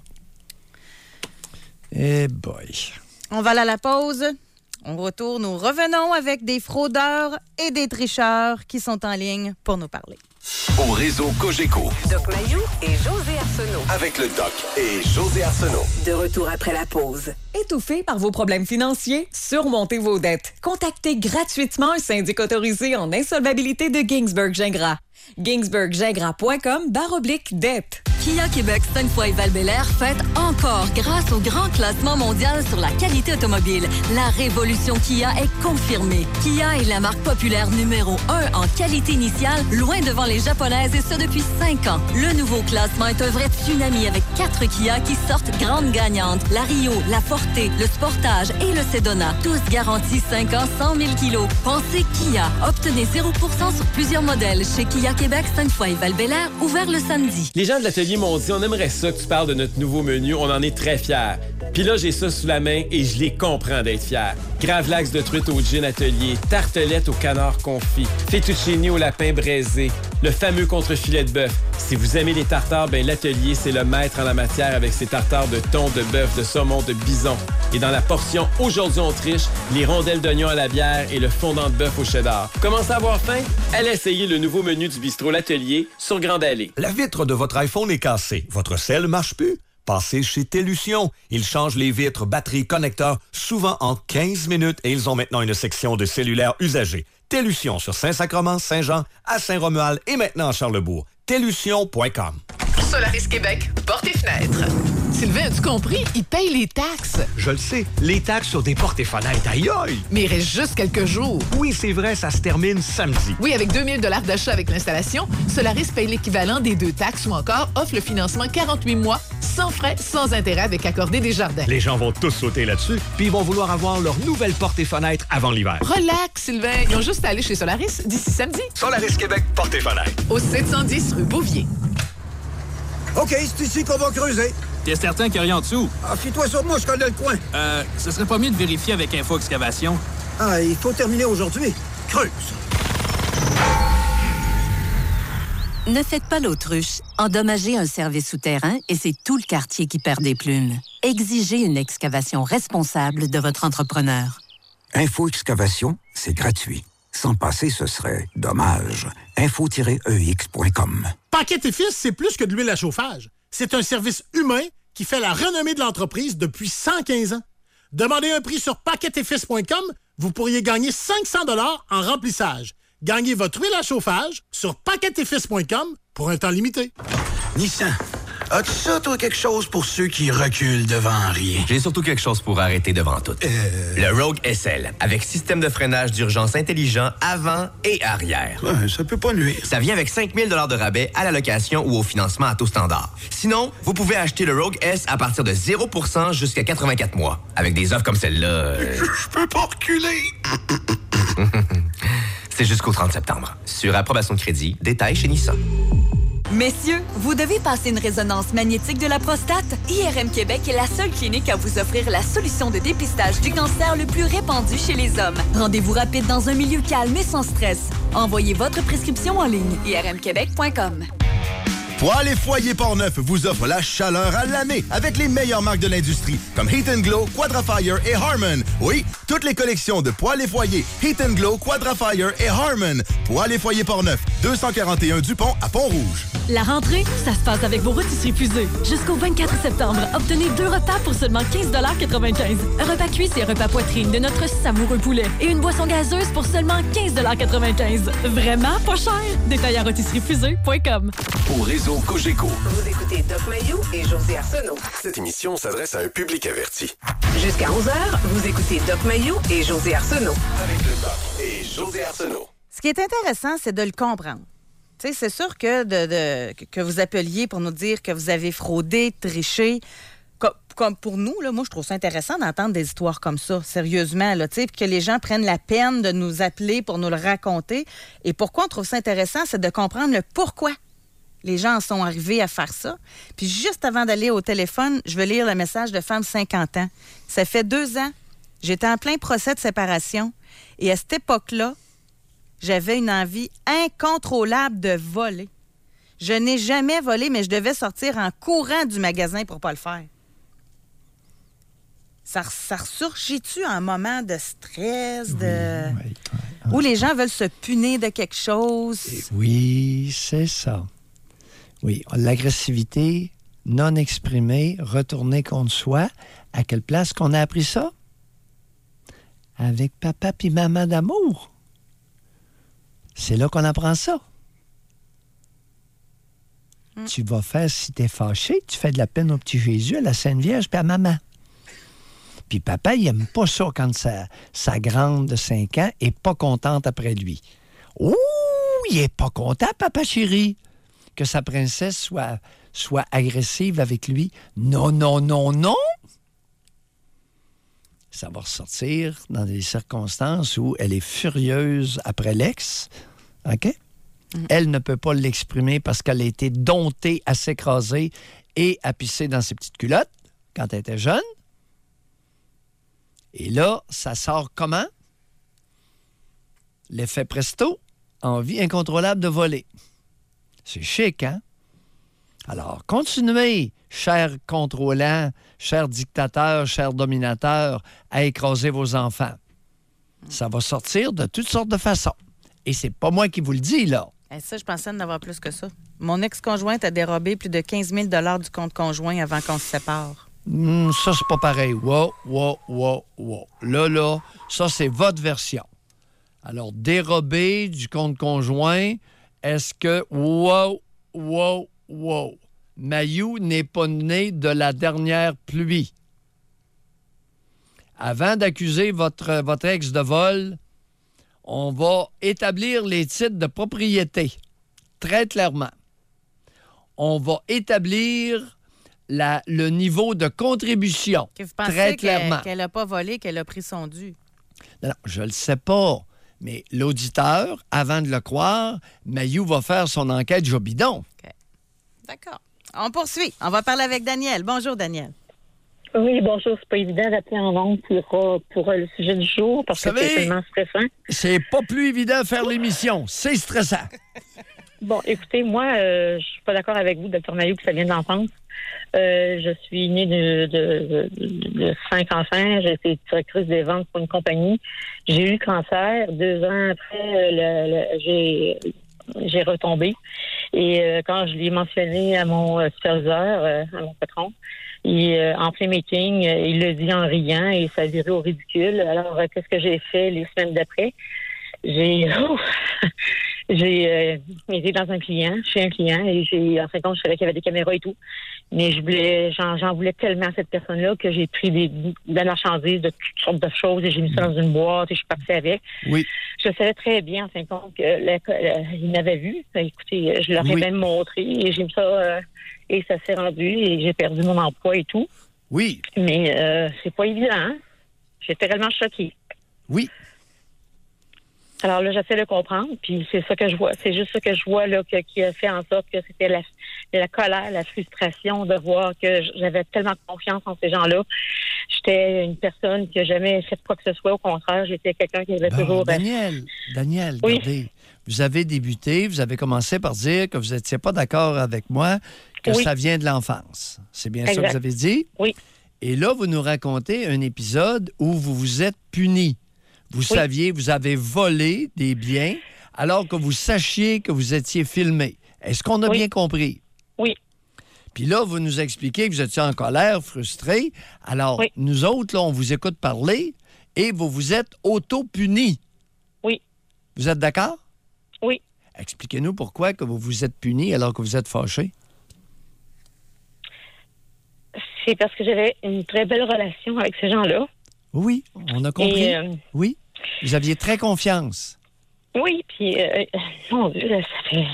Eh boy. On va aller à la pause. On retourne, nous revenons avec des fraudeurs et des tricheurs qui sont en ligne pour nous parler. Au réseau Cogeco, Doc Mayou et José Arsenault. avec le Doc et José Arsenault. De retour après la pause. Étouffé par vos problèmes financiers? Surmontez vos dettes. Contactez gratuitement un syndic autorisé en insolvabilité de Ginsberg-Gingras. ginsberg-gingras.com barre oblique dette. Kia Québec, Sainte-Foy et Val-Bélair fête encore grâce au grand classement mondial sur la qualité automobile. La révolution Kia est confirmée. Kia est la marque populaire numéro un en qualité initiale, loin devant les japonaises et ce depuis cinq ans. Le nouveau classement est un vrai tsunami avec quatre Kia qui sortent grandes gagnantes. La Rio, la Forte, le Sportage et le Sedona. Tous garantis cinq ans, cent mille kilos. Pensez Kia. Obtenez zéro pour cent sur plusieurs modèles chez Kia Québec, Sainte-Foy et Val-Bélair, ouvert le samedi. Les gens de l'atelier m'ont dit on aimerait ça que tu parles de notre nouveau menu, on en est très fiers. Puis là, j'ai ça sous la main et je les comprends d'être fiers. Gravlax de truite au gin atelier, tartelette au canard confit, fettuccine au lapin braisé, le fameux contre-filet de bœuf. Si vous aimez les tartares, ben l'atelier, c'est le maître en la matière avec ses tartares de thon, de bœuf, de saumon, de bison. Et dans la portion Aujourd'hui on triche, les rondelles d'oignon à la bière et le fondant de bœuf au cheddar. Commencez à avoir faim? Allez essayer le nouveau menu du bistrot L'Atelier sur Grande Allée. La vitre de votre iPhone est cassée. Votre sel marche plus? Passez chez Télution. Ils changent les vitres, batteries, connecteurs, souvent en quinze minutes et ils ont maintenant une section de cellulaire usagé. Télution sur Saint-Sacrement, Saint-Jean, à Saint-Romuald et maintenant à Charlebourg. Télution point com. Solaris Québec, portes et fenêtres. Sylvain, as-tu compris? Il paye les taxes. Je le sais, les taxes sur des portes et fenêtres, aïe aïe! Mais il reste juste quelques jours. Oui, c'est vrai, ça se termine samedi. Oui, avec deux mille dollars d'achat avec l'installation, Solaris paye l'équivalent des deux taxes ou encore offre le financement quarante-huit mois, sans frais, sans intérêt avec Accordé Desjardins. Les gens vont tous sauter là-dessus, puis ils vont vouloir avoir leur nouvelle porte et fenêtres avant l'hiver. Relax, Sylvain. Ils ont juste à aller chez Solaris d'ici samedi. Solaris Québec, porte et fenêtres. Au sept cent dix rue Beauvier. OK, c'est ici qu'on va creuser. T'es certain qu'il n'y a rien en dessous? Ah, fie-toi sur moi, je connais le coin. Euh, ce serait pas mieux de vérifier avec Info Excavation? Ah, il faut terminer aujourd'hui. Creuse. Ne faites pas l'autruche. Endommagez un service souterrain et c'est tout le quartier qui perd des plumes. Exigez une excavation responsable de votre entrepreneur. Info Excavation, c'est gratuit. Sans passer, ce serait dommage. info tiret e x point com. Paquet et Fils, c'est plus que de l'huile à chauffage. C'est un service humain qui fait la renommée de l'entreprise depuis cent quinze ans. Demandez un prix sur paquet et fils point com, vous pourriez gagner cinq cents dollars en remplissage. Gagnez votre huile à chauffage sur paquet et fils point com pour un temps limité. Nissan, as-tu ça, toi, quelque chose pour ceux qui reculent devant rien? J'ai surtout quelque chose pour arrêter devant tout. Euh... Le Rogue S L, avec système de freinage d'urgence intelligent avant et arrière. Ouais, ça peut pas nuire. Ça vient avec cinq mille dollars de rabais à la location ou au financement à taux standard. Sinon, vous pouvez acheter le Rogue S à partir de zéro pour cent jusqu'à quatre-vingt-quatre mois. Avec des offres comme celle-là... Euh... Je peux pas reculer! C'est jusqu'au trente septembre. Sur approbation de crédit, détail chez Nissan. Messieurs, vous devez passer une résonance magnétique de la prostate? I R M Québec est la seule clinique à vous offrir la solution de dépistage du cancer le plus répandu chez les hommes. Rendez-vous rapide dans un milieu calme et sans stress. Envoyez votre prescription en ligne. I R M québec point com. Poêles et Foyer Portneuf vous offre la chaleur à l'année avec les meilleures marques de l'industrie comme Heat and Glow, Quadrafire et Harmon. Oui, toutes les collections de Poêles et Foyer, Heat and Glow, Quadrafire et Harmon. Poêles et Foyer Portneuf, deux cent quarante et un Dupont à Pont-Rouge. La rentrée, ça se passe avec vos rôtisseries Fusée. Jusqu'au vingt-quatre septembre, obtenez deux repas pour seulement quinze quatre-vingt-quinze. Un repas cuisse et un repas poitrine de notre savoureux poulet. Et une boisson gazeuse pour seulement quinze quatre-vingt-quinze. Vraiment pas cher? Détail à rôtisserie fusée point com. Au réseau Cogeco. Vous écoutez Doc Mayou et José Arsenault. Cette émission s'adresse à un public averti. Jusqu'à onze heures, vous écoutez Doc Mayou et José Arsenault. Avec le Doc et José Arsenault. Ce qui est intéressant, c'est de le comprendre. Tu sais, c'est sûr que, de, de, que vous appeliez pour nous dire que vous avez fraudé, triché. Comme, comme pour nous, là, moi, je trouve ça intéressant d'entendre des histoires comme ça, sérieusement, là, tu sais, puis que les gens prennent la peine de nous appeler pour nous le raconter. Et pourquoi on trouve ça intéressant, c'est de comprendre le pourquoi les gens en sont arrivés à faire ça. Puis juste avant d'aller au téléphone, je vais lire le message de femme de cinquante ans. Ça fait deux ans, j'étais en plein procès de séparation. Et à cette époque-là, j'avais une envie incontrôlable de voler. Je n'ai jamais volé, mais je devais sortir en courant du magasin pour ne pas le faire. Ça, ça ressurgit-tu un moment de stress, de... Oui, oui, oui. Où les gens veulent se punir de quelque chose? Oui, c'est ça. Oui, l'agressivité non exprimée, retournée contre soi. À quelle place qu'on a appris ça? Avec papa puis maman d'amour. C'est là qu'on apprend ça. Mm. Tu vas faire, si t'es fâché, tu fais de la peine au petit Jésus, à la Sainte Vierge puis à maman. Puis papa, il aime pas ça quand sa, sa grande de cinq ans est pas contente après lui. Ouh, il est pas content, papa chéri, que sa princesse soit, soit agressive avec lui. Non, non, non, non! Ça va ressortir dans des circonstances où elle est furieuse après l'ex, OK? Mm. Elle ne peut pas l'exprimer parce qu'elle a été domptée à s'écraser et à pisser dans ses petites culottes quand elle était jeune. Et là, ça sort comment? L'effet presto, envie incontrôlable de voler. C'est chic, hein? Alors, continuez, chers contrôlants, chers dictateurs, chers dominateurs, à écraser vos enfants. Ça va sortir de toutes sortes de façons. Et c'est pas moi qui vous le dis, là. Eh, ça, je pensais en avoir plus que ça. Mon ex-conjointe a dérobé plus de quinze mille dollars du compte conjoint avant qu'on se sépare. Hum, ça, c'est pas pareil. Wow, wow, wow, wow. Là, là, ça, c'est votre version. Alors, dérober du compte conjoint, est-ce que... Wow, wow, wow. Mayou n'est pas né de la dernière pluie. Avant d'accuser votre, votre ex de vol, on va établir les titres de propriété, très clairement. On va établir la, le niveau de contribution, que vous pensez très clairement. qu'elle n'a pas volé, qu'elle a pris son dû? Non, non, je ne le sais pas. Mais l'auditeur, avant de le croire, Mayou va faire son enquête jobidon. Okay. D'accord. On poursuit. On va parler avec Daniel. Bonjour, Daniel. Oui, bonjour. C'est pas évident d'appeler en ondes pour, pour le sujet du jour parce Vous que savez, c'est tellement stressant. C'est pas plus évident de faire l'émission. C'est stressant. Bon, écoutez, moi, euh, je suis pas d'accord avec vous, docteur Mayou, que ça vient de l'enfance. Euh, je suis née de, de, de, de cinq enfants. J'ai été directrice des ventes pour une compagnie. J'ai eu le cancer. Deux ans après, le, le, j'ai, j'ai retombé. Et euh, quand je l'ai mentionné à mon euh, superviseur, euh, à mon patron, il, euh, en plein meeting, euh, il le dit en riant et ça a viré au ridicule. Alors, euh, qu'est-ce que j'ai fait les semaines d'après? J'ai... Oh, J'ai euh, été dans un client, chez un client, et j'ai, en fin de compte, je savais qu'il y avait des caméras et tout. Mais je voulais, j'en, j'en voulais tellement à cette personne-là que j'ai pris des, de la marchandise, de toutes sortes de choses, et j'ai mis ça dans une boîte et je suis partie avec. Oui. Je savais très bien, en fin de compte, que la, la, il m'avait vu. Écoutez, je leur ai Oui. même montré et j'ai mis ça, euh, et ça s'est rendu et j'ai perdu mon emploi et tout. Oui. Mais euh, c'est pas évident, hein? J'étais réellement choquée. Oui. Alors là, j'essaie de comprendre, puis c'est ça que je vois. C'est juste ça que je vois là que, qui a fait en sorte que c'était la, la colère, la frustration de voir que j'avais tellement confiance en ces gens-là. J'étais une personne qui n'a jamais fait quoi que ce soit. Au contraire, j'étais quelqu'un qui avait Bon, toujours... Daniel, Daniel, Oui. regardez, vous avez débuté, vous avez commencé par dire que vous n'étiez pas d'accord avec moi, que Oui. ça vient de l'enfance. C'est bien ça Exact. que vous avez dit? Oui. Et là, vous nous racontez un épisode où vous vous êtes puni. Vous Oui. saviez, vous avez volé des biens alors que vous sachiez que vous étiez filmé. Est-ce qu'on a Oui. bien compris? Oui. Puis là, vous nous expliquez que vous étiez en colère, frustré. Alors, Oui. nous autres, là, on vous écoute parler et vous vous êtes auto-punis. Oui. Vous êtes d'accord? Oui. Expliquez-nous pourquoi que vous vous êtes punis alors que vous êtes fâché. C'est parce que j'avais une très belle relation avec ces gens-là. Oui, on a compris. Et, euh, Oui, vous aviez très confiance. Oui, puis, euh, mon Dieu, là, ça fait...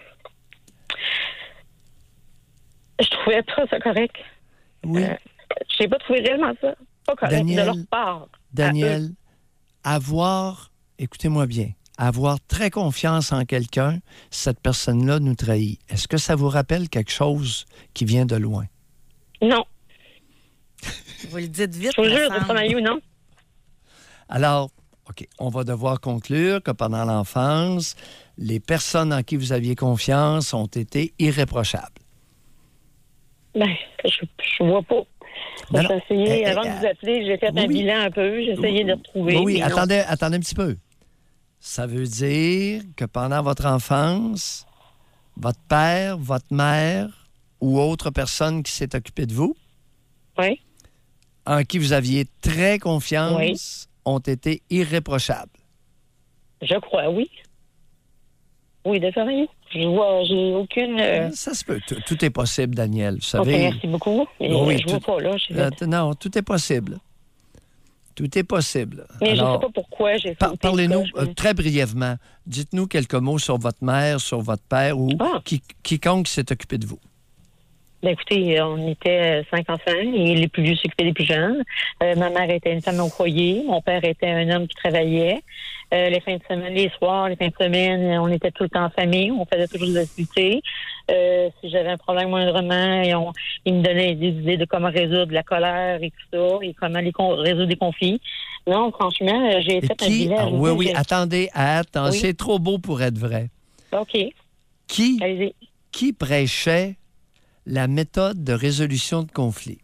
Je trouvais pas ça correct. Oui. Euh, je n'ai pas trouvé réellement ça pas correct Daniel, de leur part. Daniel, avoir, écoutez-moi bien, avoir très confiance en quelqu'un, cette personne-là nous trahit. Est-ce que ça vous rappelle quelque chose qui vient de loin? Non. Vous le dites vite. Je vous me jure, semble. docteur Mayou, non? Alors, OK, on va devoir conclure que pendant l'enfance, les personnes en qui vous aviez confiance ont été irréprochables. Ben, je, je vois pas. Non, J'ai non. essayé, Eh, eh, avant eh, de vous appeler, j'ai fait oui, un oui. bilan un peu, j'ai essayé de retrouver. Oui, oui, mais non. attendez, attendez un petit peu. Ça veut dire que pendant votre enfance, votre père, votre mère ou autre personne qui s'est occupée de vous, oui. en qui vous aviez très confiance, Oui. ont été irréprochables. Je crois, oui. Oui, docteur Mayou. Je vois, j'ai aucune... euh, Ça se peut. Tout, tout est possible, Daniel. Vous OK, savez. merci beaucoup. Mais, Oui, euh, je vois tout- pas, là. j'ai Euh, fait- non, tout est possible. Tout est possible. Mais je Alors, sais pas pourquoi j'ai par- sauté parlez-nous le coche, euh, mais- très brièvement. Dites-nous quelques mots sur votre mère, sur votre père ou Ah. qui- quiconque s'est occupé de vous. Ben, écoutez, on était euh, cinq enfants et les plus vieux s'occupaient des plus jeunes. Euh, ma mère était une femme au foyer. Mon père était un homme qui travaillait. Euh, les fins de semaine, les soirs, les fins de semaine, on était tout le temps en famille. On faisait toujours des activités. Euh, si j'avais un problème moindrement, et on, il me donnait des idées de comment résoudre la colère et tout ça, et comment les con- résoudre des conflits. Non, franchement, euh, j'ai Et fait qui... un bilan. Ah, oui, oui, j'ai... attendez, attends, Oui. c'est trop beau pour être vrai. OK. Qui, Allez-y. qui prêchait la méthode de résolution de conflits?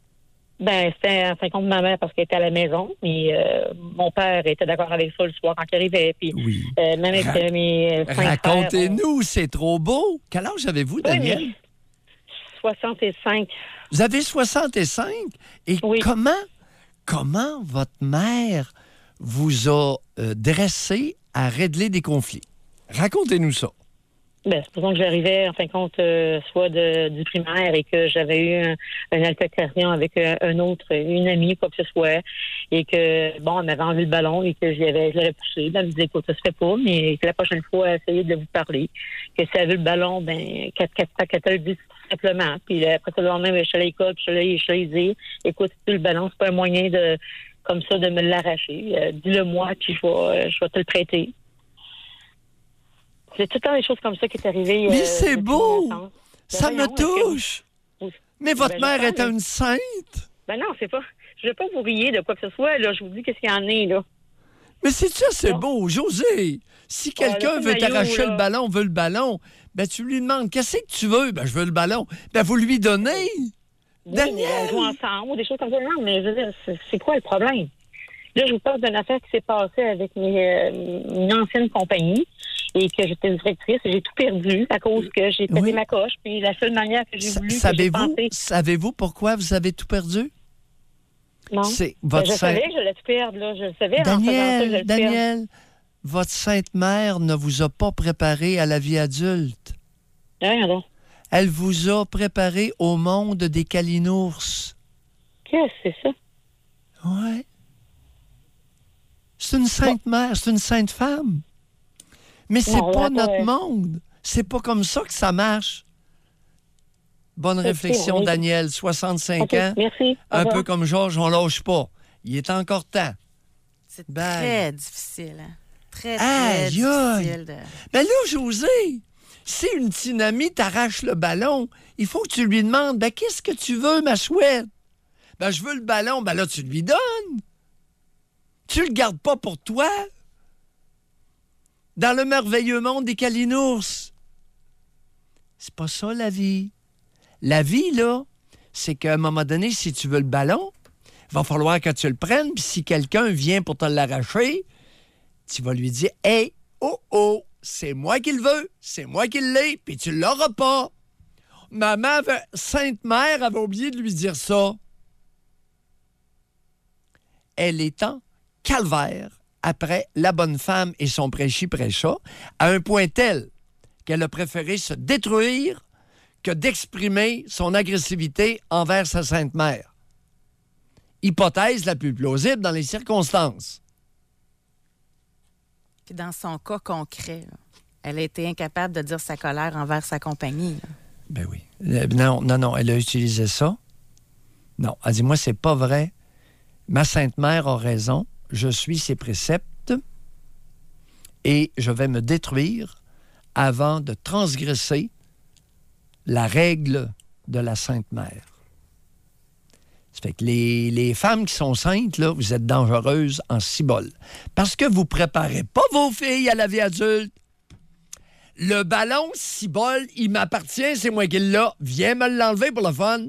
Ben, c'était en fin de compte ma mère parce qu'elle était à la maison, mais euh, mon père était d'accord avec ça le soir quand il arrivait. Puis, oui. euh, même avec Ra- mes cinq frères, Racontez-nous, on... c'est trop beau. Quel âge avez-vous, Daniel? Oui, soixante-cinq. Vous avez soixante-cinq? Et oui. comment, comment votre mère vous a euh, dressé à régler des conflits? Racontez-nous ça. Ben, c'est pour ça que j'arrivais, en fin de compte, euh, soit de, du primaire et que j'avais eu un, une altercation avec un, un autre, une amie, quoi que ce soit, et que, bon, elle m'avait enlevé le ballon et que j'y avais, je l'avais poussé. Elle me disait, écoute, ça se fait pas, mais que la prochaine fois, essayez de vous parler. Que si elle veut le ballon, ben, qu'elle te le dise tout simplement. Puis après ça, le lendemain, ben, je suis allée à l'école, puis je suis allée, je suis allée dire, écoute, si tu le ballon, c'est pas un moyen de, comme ça, de me l'arracher. Euh, dis-le moi, puis je vais, je vais te le prêter. C'est tout le temps des choses comme ça qui est arrivé. Mais euh, c'est beau! Ben Ça voyons, me touche! Que... Mais votre ben, mère est mais... une sainte! Ben non, c'est pas... Je veux pas vous rier de quoi que ce soit, là. Je vous dis qu'est-ce qu'il y en est, là. Mais c'est ça, c'est beau. José, si quelqu'un ah, veut t'arracher là. le ballon, veut le ballon, ben tu lui demandes, qu'est-ce que tu veux? Ben je veux le ballon. Ben vous lui donnez! Oui, Daniel! on joue ensemble, ou des choses comme ça. Non, mais je veux dire, c'est, c'est quoi le problème? Là, je vous parle d'une affaire qui s'est passée avec mes, euh, une ancienne compagnie et que j'étais directrice et j'ai tout perdu à cause que j'ai pété Oui. ma coche. Puis la seule manière que j'ai Sa- voulu... que j'ai savez-vous, pensé... savez-vous pourquoi vous avez tout perdu? Non. C'est Ben, votre je sainte- savais que j'allais tout perdre, là. Je le savais en faisant ça que Daniel, j'allais tout Daniel, perdre. votre sainte mère ne vous a pas préparé à la vie adulte. Rien donc. Elle vous a préparé au monde des calinours. Qu'est-ce que c'est ça? Ouais. C'est une sainte mère, c'est une sainte femme. Mais c'est Non, pas là, notre ouais. monde. C'est pas comme ça que ça marche. Bonne Merci, réflexion, oui. Daniel, soixante-cinq OK, ans. merci. Au Un revoir. peu comme Georges, on lâche pas. Il est encore temps. C'est Bye. très difficile, hein? Très, très Aïe, aïe. difficile. De... Mais là, José, si une petite amie t'arrache le ballon, il faut que tu lui demandes, ben qu'est-ce que tu veux, ma chouette? Ben je veux le ballon, ben là, tu lui donnes. Tu le gardes pas pour toi. Dans le merveilleux monde des calinours. C'est pas ça, la vie. La vie, là, c'est qu'à un moment donné, si tu veux le ballon, il va falloir que tu le prennes, puis si quelqu'un vient pour te l'arracher, tu vas lui dire « Hey, oh, oh, c'est moi qui le veux, c'est moi qui l'ai, puis tu l'auras pas. » Maman, avait, Sainte-Mère avait oublié de lui dire ça. Elle est en calvaire après la bonne femme et son prêchi-prêcha, à un point tel qu'elle a préféré se détruire que d'exprimer son agressivité envers sa Sainte-Mère. Hypothèse la plus plausible dans les circonstances. Puis dans son cas concret, là, elle a été incapable de dire sa colère envers sa compagnie. Là. Ben oui. Euh, non, non, non, elle a utilisé ça. Non, elle dit, moi, c'est pas vrai. Ma Sainte-Mère a raison. Je suis ses préceptes et je vais me détruire avant de transgresser la règle de la Sainte-Mère. Ça fait que les, les femmes qui sont saintes, là, vous êtes dangereuses en cibole. Parce que vous ne préparez pas vos filles à la vie adulte. Le ballon cibole, il m'appartient, c'est moi qui l'ai. Viens me l'enlever pour le fun.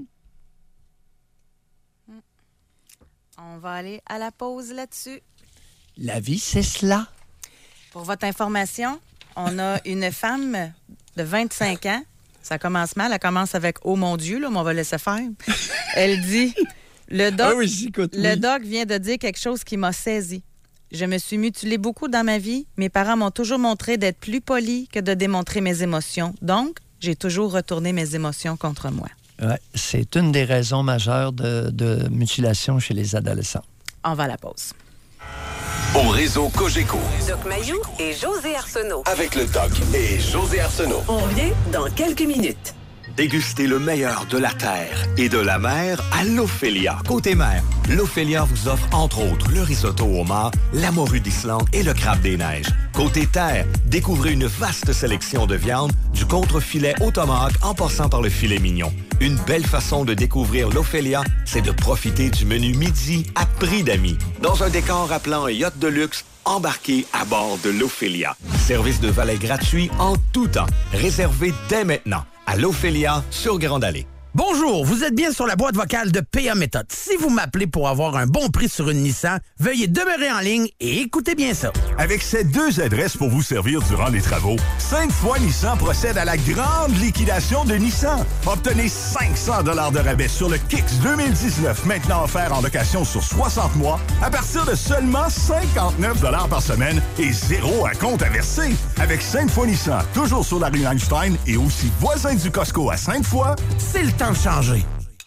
On va aller à la pause là-dessus. La vie, c'est cela. Pour votre information, on a une femme de vingt-cinq ans. Ça commence mal. Elle commence avec « Oh mon Dieu », là, mais on va laisser faire. Elle dit « Le doc, ah oui, j'écoute, le oui. doc vient de dire quelque chose qui m'a saisi. Je me suis mutilée beaucoup dans ma vie. Mes parents m'ont toujours montré d'être plus poli que de démontrer mes émotions. Donc, j'ai toujours retourné mes émotions contre moi. » Ouais, c'est une des raisons majeures de, de mutilation chez les adolescents. On va à la pause. Au réseau Cogeco. Doc Mayou et José Arsenault. Avec le Doc et José Arsenault. On revient dans quelques minutes. Dégustez le meilleur de la terre et de la mer à l'Ophélia. Côté mer, l'Ophélia vous offre entre autres le risotto au homard, la morue d'Islande et le crabe des neiges. Côté terre, découvrez une vaste sélection de viande, du contrefilet au tomahawk en passant par le filet mignon. Une belle façon de découvrir l'Ophélia, c'est de profiter du menu midi à prix d'amis. Dans un décor appelant un yacht de luxe, embarquez à bord de l'Ophélia. Service de valet gratuit en tout temps. Réservé dès maintenant à l'Ophélia sur Grande Allée. Bonjour, vous êtes bien sur la boîte vocale de P A Méthode. Si vous m'appelez pour avoir un bon prix sur une Nissan, veuillez demeurer en ligne et écoutez bien ça. Avec ces deux adresses pour vous servir durant les travaux, cinq fois Nissan procède à la grande liquidation de Nissan. Obtenez cinq cents dollars de rabais sur le Kicks deux mille dix-neuf, maintenant offert en location sur soixante mois, à partir de seulement cinquante-neuf dollars par semaine et zéro à compte à verser. Avec cinq fois Nissan, toujours sur la rue Einstein et aussi voisin du Costco à cinq fois, c'est le temps de changer.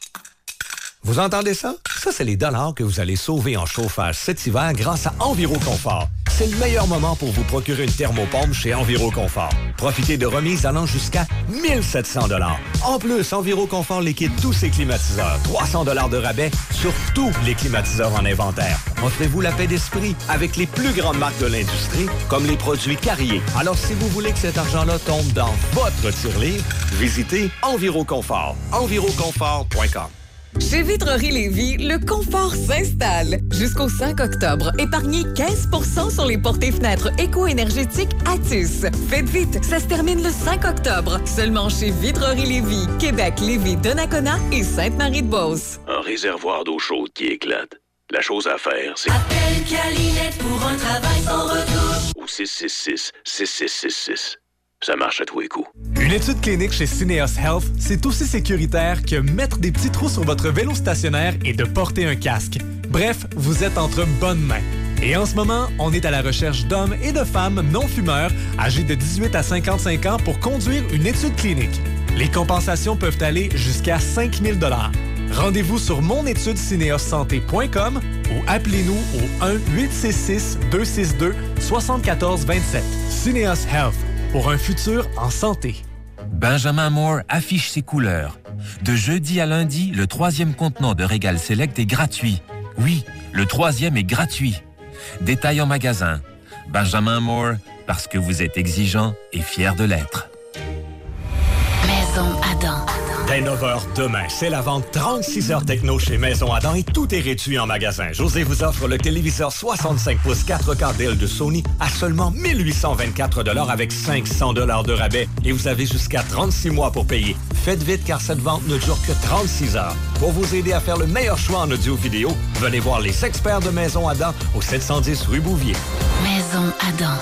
Vous entendez ça? Ça, c'est les dollars que vous allez sauver en chauffage cet hiver grâce à Enviroconfort. C'est le meilleur moment pour vous procurer une thermopompe chez Enviroconfort. Profitez de remises allant jusqu'à mille sept cents dollars. En plus, Enviroconfort liquide tous ses climatiseurs. trois cents dollars de rabais sur tous les climatiseurs en inventaire. Offrez-vous la paix d'esprit avec les plus grandes marques de l'industrie, comme les produits Carrier. Alors, si vous voulez que cet argent-là tombe dans votre tirelire, visitez Enviroconfort. enviroconfort point com. Chez Vitrerie Lévis, le confort s'installe. Jusqu'au cinq octobre, épargnez quinze pour cent sur les portées fenêtres éco-énergétiques Atis. Faites vite, ça se termine le cinq octobre. Seulement chez Vitrerie Lévis, Québec, Lévis, Donnacona et Sainte-Marie-de-Beauce. Un réservoir d'eau chaude qui éclate. La chose à faire, c'est... Appelle Calinette pour un travail sans retour. Au six six six, six six six six. Ça marche à tous les coups. Une étude clinique chez Syneos Health, c'est aussi sécuritaire que mettre des petits trous sur votre vélo stationnaire et de porter un casque. Bref, vous êtes entre bonnes mains. Et en ce moment, on est à la recherche d'hommes et de femmes non-fumeurs âgés de dix-huit à cinquante-cinq ans pour conduire une étude clinique. Les compensations peuvent aller jusqu'à cinq mille dollars. Rendez-vous sur mon étude syneos santé point com ou appelez-nous au un huit six six, deux six deux, sept quatre deux sept. Syneos Health. Pour un futur en santé. Benjamin Moore affiche ses couleurs. De jeudi à lundi, le troisième contenant de Régal Select est gratuit. Oui, le troisième est gratuit. Détail en magasin. Benjamin Moore, parce que vous êtes exigeant et fier de l'être. Maison Adam. Dès neuf heures demain, c'est la vente trente-six heures techno chez Maison Adam et tout est réduit en magasin. José vous offre le téléviseur soixante-cinq pouces quatre K Dell de Sony à seulement mille huit cent vingt-quatre dollars avec cinq cents dollars de rabais et vous avez jusqu'à trente-six mois pour payer. Faites vite car cette vente ne dure que trente-six heures. Pour vous aider à faire le meilleur choix en audio-vidéo, venez voir les experts de Maison Adam au sept cent dix rue Bouvier. Maison Adam.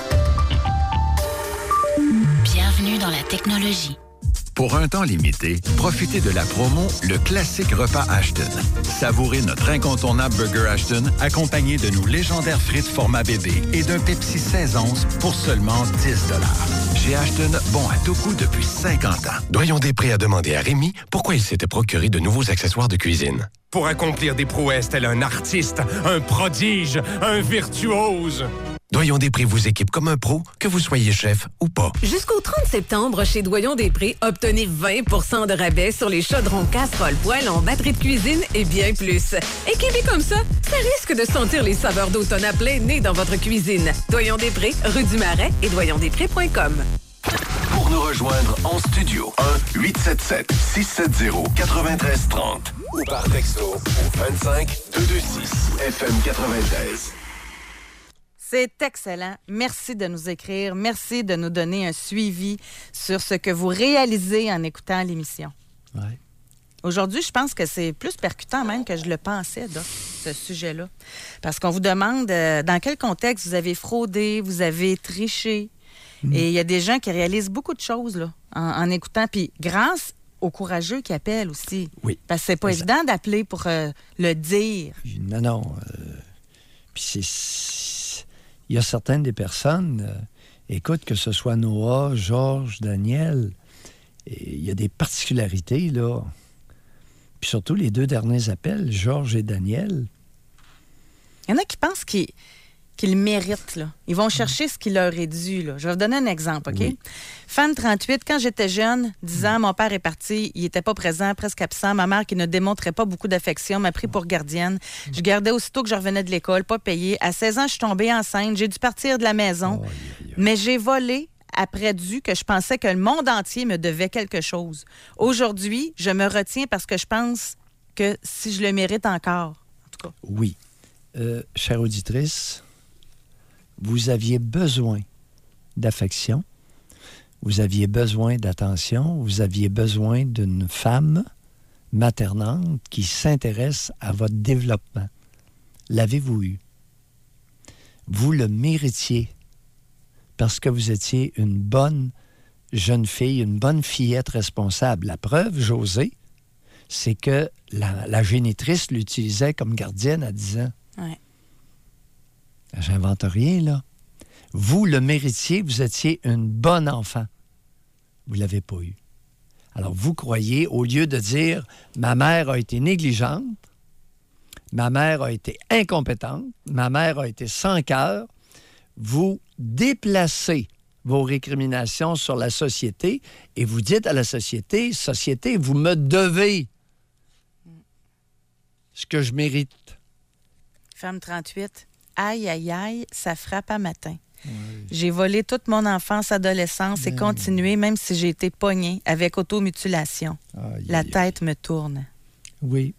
Bienvenue dans la technologie. Pour un temps limité, profitez de la promo Le Classique Repas Ashton. Savourez notre incontournable burger Ashton accompagné de nos légendaires frites format bébé et d'un Pepsi seize onces pour seulement dix dollars. Chez Ashton, bon à tout coup depuis cinquante ans. Doyon Després a demandé à Rémi pourquoi il s'était procuré de nouveaux accessoires de cuisine. Pour accomplir des prouesses tel un artiste, un prodige, un virtuose. Doyon Després vous équipe comme un pro, que vous soyez chef ou pas. Jusqu'au trente septembre, chez Doyon Després, obtenez vingt pour cent de rabais sur les chaudrons, casseroles, poêles en batterie de cuisine et bien plus. Équipé comme ça, ça risque de sentir les saveurs d'automne à plein nez dans votre cuisine. Doyon Després, rue du Marais et doyon després point com. Pour nous rejoindre en studio, un huit sept sept, six sept zéro, neuf trois trois zéro ou par texto au vingt-cinq deux cent vingt-six F M quatre-vingt-treize. C'est excellent. Merci de nous écrire. Merci de nous donner un suivi sur ce que vous réalisez en écoutant l'émission. Ouais. Aujourd'hui, je pense que c'est plus percutant même que je le pensais, Doc, ce sujet-là. Parce qu'on vous demande euh, dans quel contexte vous avez fraudé, vous avez triché. Mmh. Et il y a des gens qui réalisent beaucoup de choses là, en, en écoutant. Puis grâce aux courageux qui appellent aussi. Oui. Parce que c'est pas évident d'appeler pour euh, le dire. Non, non. Euh, puis c'est... Il y a certaines des personnes, euh, écoute, que ce soit Noah, Georges, Daniel, il y a des particularités, là. Puis surtout, les deux derniers appels, Georges et Daniel. Il y en a qui pensent qu'ils qu'ils méritent. Là. Ils vont chercher ce qui leur est dû. Là. Je vais vous donner un exemple, OK? Oui. Femme trente-huit, quand j'étais jeune, dix ans, mon père est parti, il n'était pas présent, presque absent. Ma mère, qui ne démontrait pas beaucoup d'affection, m'a pris pour gardienne. Je gardais aussitôt que je revenais de l'école, pas payé. À seize ans, je suis tombée enceinte. J'ai dû partir de la maison. Oh, yeah, yeah. Mais j'ai volé après dû que je pensais que le monde entier me devait quelque chose. Aujourd'hui, je me retiens parce que je pense que si je le mérite encore, en tout cas. Oui. Euh, chère auditrice, vous aviez besoin d'affection, vous aviez besoin d'attention, vous aviez besoin d'une femme maternante qui s'intéresse à votre développement. L'avez-vous eu? Vous le méritiez parce que vous étiez une bonne jeune fille, une bonne fillette responsable. La preuve, Josée, c'est que la, la génitrice l'utilisait comme gardienne à dix ans. Ouais. J'invente rien, là. Vous le méritiez, vous étiez une bonne enfant. Vous ne l'avez pas eu. Alors, vous croyez, au lieu de dire « ma mère a été négligente, ma mère a été incompétente, ma mère a été sans cœur », vous déplacez vos récriminations sur la société et vous dites à la société « Société, vous me devez ce que je mérite. » Femme trente-huit, aïe, aïe, aïe, ça frappe à matin. Oui. J'ai volé toute mon enfance, adolescence ben... et continué, même si j'ai été pognée avec automutilation. Aïe, La aïe, tête aïe. me tourne. Oui.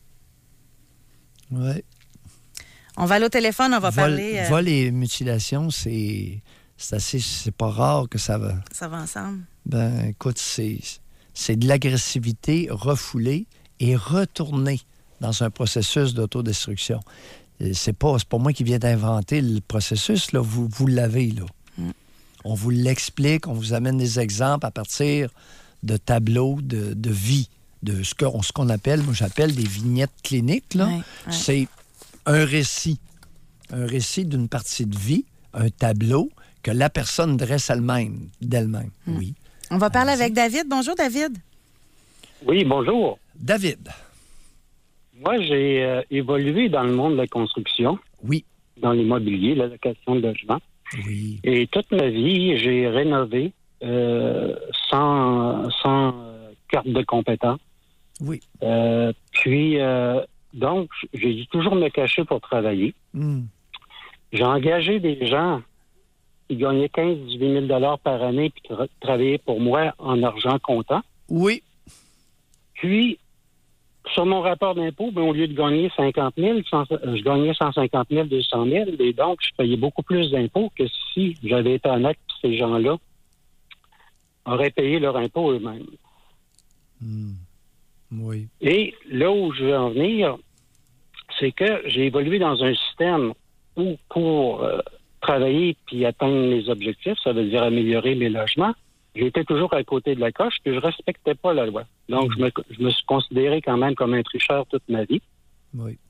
Oui. On va aller au téléphone, on va vol, parler... Euh... Vol et mutilation, c'est, c'est assez... C'est pas rare que ça va... Ça va ensemble. Ben, écoute, c'est, c'est de l'agressivité refoulée et retournée dans un processus d'autodestruction. C'est pas, c'est pas moi qui viens d'inventer le processus, là. Vous, vous l'avez, là. Mm. On vous l'explique, on vous amène des exemples à partir de tableaux de, de vie, de ce, que, ce qu'on appelle, moi j'appelle des vignettes cliniques, là. Ouais, ouais. C'est un récit. Un récit d'une partie de vie, un tableau que la personne dresse elle-même, d'elle-même, mm. oui. On va parler avec David. Bonjour, David. Oui, bonjour. David. Moi, j'ai euh, évolué dans le monde de la construction. Oui. Dans l'immobilier, la location de logement. Oui. Et toute ma vie, j'ai rénové euh, sans, sans euh, carte de compétence. Oui. Euh, puis, euh, donc, j'ai dû toujours me cacher pour travailler. Mm. J'ai engagé des gens qui gagnaient quinze à dix-huit mille dollars par année puis tra- travaillaient pour moi en argent comptant. Oui. Puis, sur mon rapport d'impôt, ben, au lieu de gagner cinquante mille, je gagnais cent cinquante mille, deux cent mille, et donc je payais beaucoup plus d'impôts que si j'avais été honnête, ces gens-là auraient payé leur impôt eux-mêmes. Mmh. Oui. Et là où je veux en venir, c'est que j'ai évolué dans un système où pour euh, travailler puis atteindre mes objectifs, ça veut dire améliorer mes logements, j'étais toujours à côté de la coche, puis je respectais pas la loi. Donc, mmh. je, me, je me suis considéré quand même comme un tricheur toute ma vie. Oui.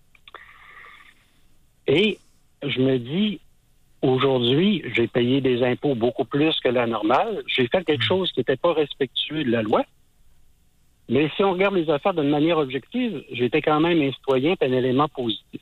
Et je me dis, aujourd'hui, j'ai payé des impôts beaucoup plus que la normale. J'ai fait quelque mmh. chose qui n'était pas respectueux de la loi. Mais si on regarde les affaires d'une manière objective, j'étais quand même un citoyen et un élément positif.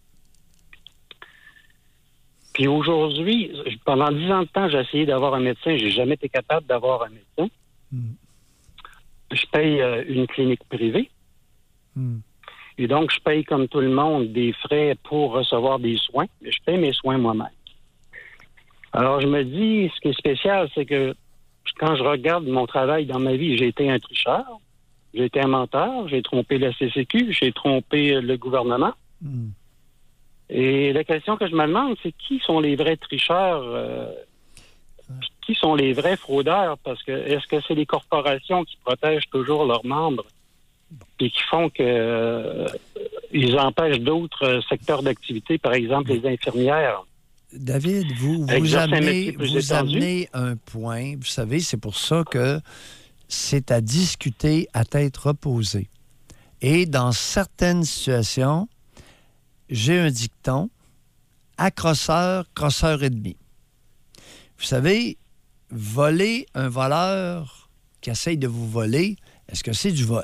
Puis aujourd'hui, pendant dix ans de temps, j'ai essayé d'avoir un médecin. J'ai jamais été capable d'avoir un médecin. Mm. Je paye euh, une clinique privée. Mm. Et donc, je paye comme tout le monde des frais pour recevoir des soins. Mais je paye mes soins moi-même. Alors, je me dis, ce qui est spécial, c'est que quand je regarde mon travail dans ma vie, j'ai été un tricheur, j'ai été un menteur, j'ai trompé la C C Q, j'ai trompé le gouvernement. Mm. Et la question que je me demande, c'est qui sont les vrais tricheurs, euh, qui sont les vrais fraudeurs? Parce que est-ce que c'est les corporations qui protègent toujours leurs membres et qui font que euh, ils empêchent d'autres secteurs d'activité, par exemple les infirmières? David, vous, vous, amenez, vous amenez un point. Vous savez, c'est pour ça que c'est à discuter à tête reposée. Et dans certaines situations, j'ai un dicton, accrosseur, crosseur et demi. Vous savez, voler un voleur qui essaye de vous voler, est-ce que c'est du vol?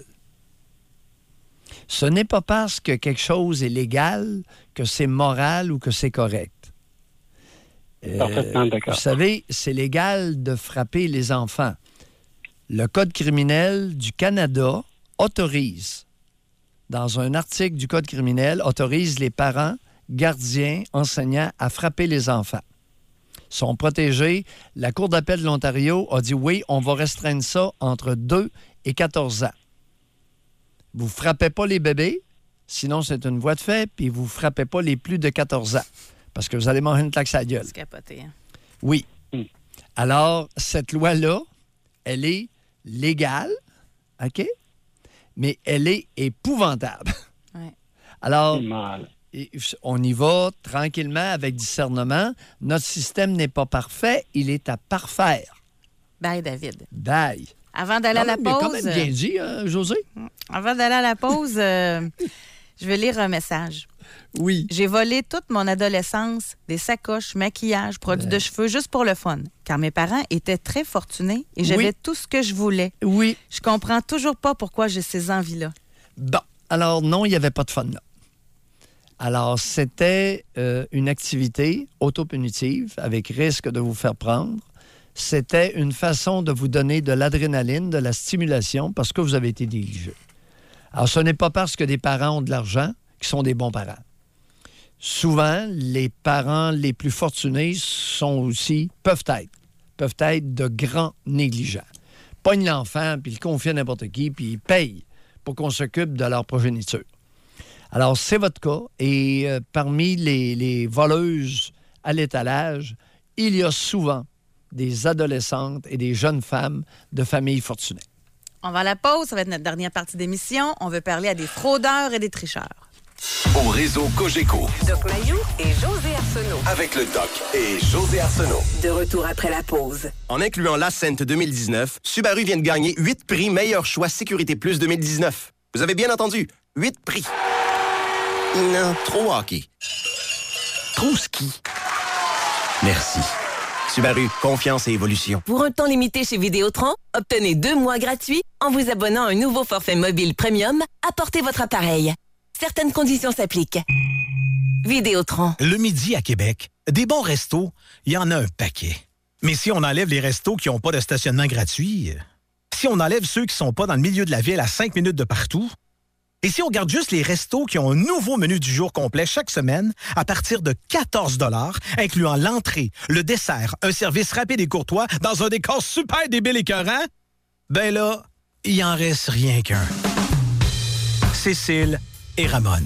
Ce n'est pas parce que quelque chose est légal que c'est moral ou que c'est correct. Euh, Parfaitement d'accord. Vous savez, c'est légal de frapper les enfants. Le Code criminel du Canada autorise, dans un article du Code criminel, autorise les parents, gardiens, enseignants à frapper les enfants. Ils sont protégés. La Cour d'appel de l'Ontario a dit oui, on va restreindre ça entre deux et quatorze ans. Vous ne frappez pas les bébés, sinon c'est une voie de fait, puis vous ne frappez pas les plus de quatorze ans, parce que vous allez manger une claque à la gueule. C'est capoté, hein? Oui. Alors, cette loi-là, elle est légale, OK? Mais elle est épouvantable. Ouais. Alors, on y va tranquillement, avec discernement. Notre système n'est pas parfait, il est à parfaire. Bye, David. Bye. Avant d'aller à la pause... quand même bien dit, hein, José? Avant d'aller à la pause, euh, je vais lire un message. Oui. J'ai volé toute mon adolescence, des sacoches, maquillage, produits de cheveux, juste pour le fun. Car mes parents étaient très fortunés et j'avais Oui. tout ce que je voulais. Oui. Je comprends toujours pas pourquoi j'ai ces envies-là. Bon, alors non, il n'y avait pas de fun là. Alors, c'était euh, une activité autopunitive avec risque de vous faire prendre. C'était une façon de vous donner de l'adrénaline, de la stimulation, parce que vous avez été négligé. Alors, ce n'est pas parce que des parents ont de l'argent qu'ils sont des bons parents. Souvent, les parents les plus fortunés sont aussi, peuvent être, peuvent être de grands négligents. Pognent l'enfant, puis le confient à n'importe qui, puis ils payent pour qu'on s'occupe de leur progéniture. Alors, c'est votre cas. Et euh, parmi les, les voleuses à l'étalage, il y a souvent des adolescentes et des jeunes femmes de familles fortunées. On va à la pause, ça va être notre dernière partie d'émission. On veut parler à des fraudeurs et des tricheurs. Au réseau Cogeco. Doc Mayou et José Arsenault. Avec le Doc et José Arsenault. De retour après la pause. En incluant l'Ascent deux mille dix-neuf, Subaru vient de gagner huit prix Meilleur choix Sécurité Plus deux mille dix-neuf. Vous avez bien entendu, huit prix. Non, trop hockey. Trop ski. Merci. Subaru, confiance et évolution. Pour un temps limité chez Vidéotron, obtenez deux mois gratuits en vous abonnant à un nouveau forfait mobile premium. Apportez votre appareil. Certaines conditions s'appliquent. Vidéotron. Le midi à Québec, des bons restos, il y en a un paquet. Mais si on enlève les restos qui n'ont pas de stationnement gratuit, si on enlève ceux qui ne sont pas dans le milieu de la ville à cinq minutes de partout, et si on garde juste les restos qui ont un nouveau menu du jour complet chaque semaine à partir de quatorze dollars, incluant l'entrée, le dessert, un service rapide et courtois dans un décor super débile écœurant, ben là, il en reste rien qu'un. Cécile et Ramon.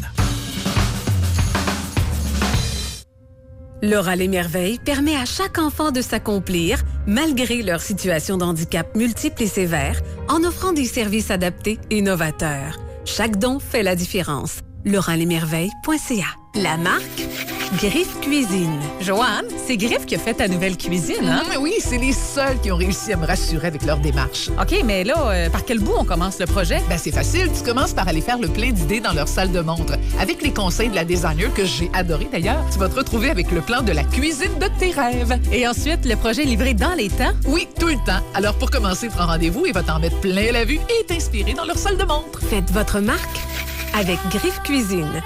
Laura Les Merveilles permet à chaque enfant de s'accomplir, malgré leur situation de handicap multiple et sévère, en offrant des services adaptés et novateurs. Chaque don fait la différence. laura les merveilles point c a. La marque Griffe Cuisine. Joanne, c'est Griffe qui a fait ta nouvelle cuisine, hein? Mmh, oui, c'est les seuls qui ont réussi à me rassurer avec leur démarche. OK, mais là, euh, par quel bout on commence le projet? Ben, c'est facile. Tu commences par aller faire le plein d'idées dans leur salle de montre. Avec les conseils de la designer, que j'ai adoré d'ailleurs, tu vas te retrouver avec le plan de la cuisine de tes rêves. Et ensuite, le projet est livré dans les temps? Oui, tout le temps. Alors, pour commencer, prends rendez-vous et va t'en mettre plein la vue et t'inspirer dans leur salle de montre. Faites votre marque avec Griffe Cuisine.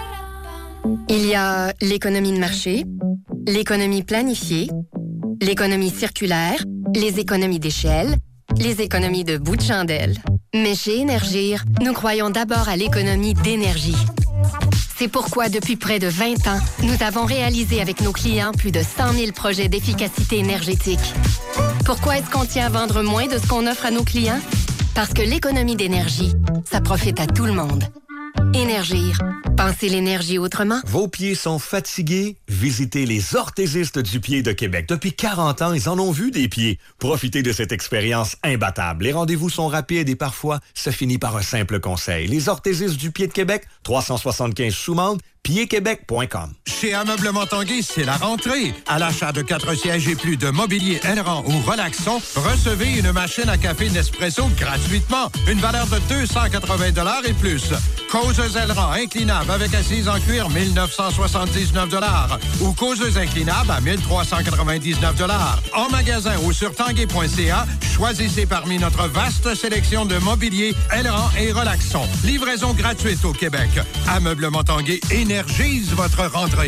Il y a l'économie de marché, l'économie planifiée, l'économie circulaire, les économies d'échelle, les économies de bout de chandelle. Mais chez Énergir, nous croyons d'abord à l'économie d'énergie. C'est pourquoi, depuis près de vingt ans, nous avons réalisé avec nos clients plus de cent mille projets d'efficacité énergétique. Pourquoi est-ce qu'on tient à vendre moins de ce qu'on offre à nos clients? Parce que l'économie d'énergie, ça profite à tout le monde. Énergir. Pensez l'énergie autrement. Vos pieds sont fatigués? Visitez les orthésistes du pied de Québec. Depuis quarante ans, ils en ont vu des pieds. Profitez de cette expérience imbattable. Les rendez-vous sont rapides et parfois, ça finit par un simple conseil. Les orthésistes du pied de Québec, trois cent soixante-quinze Soumande, pied québec point com. Chez Ameublement Tanguay, c'est la rentrée. À l'achat de quatre sièges et plus de mobilier Elran ou Relaxon, recevez une machine à café Nespresso gratuitement. Une valeur de deux cent quatre-vingts dollars et plus. Causeuse Elran inclinable avec assise en cuir, mille neuf cent soixante-dix-neuf dollars. Ou causeuse inclinable à mille trois cent quatre-vingt-dix-neuf dollars. En magasin ou sur tanguay point c a, choisissez parmi notre vaste sélection de mobilier Elran et Relaxon. Livraison gratuite au Québec. Ameublement Tanguay énergise votre rentrée.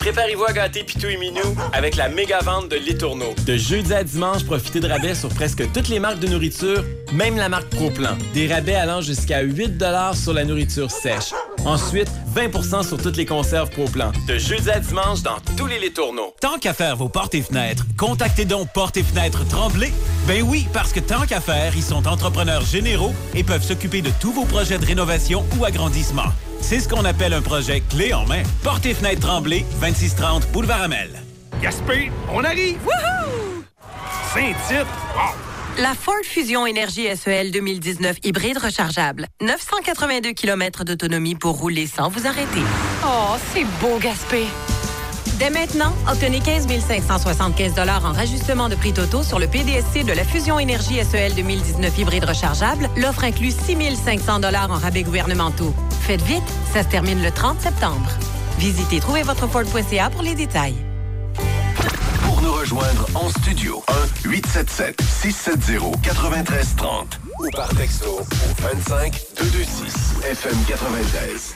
Préparez-vous à gâter Pitou et Minou avec la méga vente de Lait Tourneau. De jeudi à dimanche, profitez de rabais sur presque toutes les marques de nourriture, même la marque Pro-Plan. Des rabais allant jusqu'à huit dollars sur la nourriture sèche. Ensuite, vingt pour cent sur toutes les conserves Pro-Plan. De jeudi à dimanche dans tous les Lait Tourneau. Tant qu'à faire vos portes et fenêtres, contactez donc Portes et Fenêtres Tremblay. Ben oui, parce que tant qu'à faire, ils sont entrepreneurs généraux et peuvent s'occuper de tous vos projets de rénovation ou agrandissement. C'est ce qu'on appelle un projet clé en main. Portes et Fenêtres Tremblay, vingt-six trente Boulevard Amel. Gaspé, on arrive! Wouhou! Saint-Tite! Wow! La Ford Fusion Énergie S E L deux mille dix-neuf hybride rechargeable. neuf cent quatre-vingt-deux kilomètres d'autonomie pour rouler sans vous arrêter. Oh, c'est beau, Gaspé! Dès maintenant, obtenez quinze mille cinq cent soixante-quinze dollars en rajustement de prix totaux sur le P D S C de la Fusion Énergie S E L deux mille dix-neuf hybride rechargeable. L'offre inclut six mille cinq cents dollars en rabais gouvernementaux. Faites vite, ça se termine le trente septembre. Visitez trouvez votre ford point c a pour les détails. Pour nous rejoindre en studio, un huit sept sept, six sept zéro, neuf trois trois zéro ou par texto au vingt-cinq deux cent vingt-six F M quatre-vingt-treize.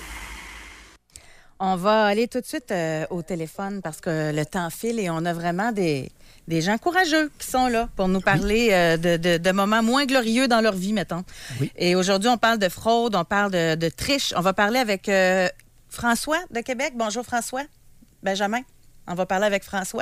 On va aller tout de suite euh, au téléphone parce que le temps file et on a vraiment des, des gens courageux qui sont là pour nous parler euh, de, de, de moments moins glorieux dans leur vie, mettons. Oui. Et aujourd'hui, on parle de fraude, on parle de, de triche. On va parler avec euh, François de Québec. Bonjour, François. Benjamin, on va parler avec François.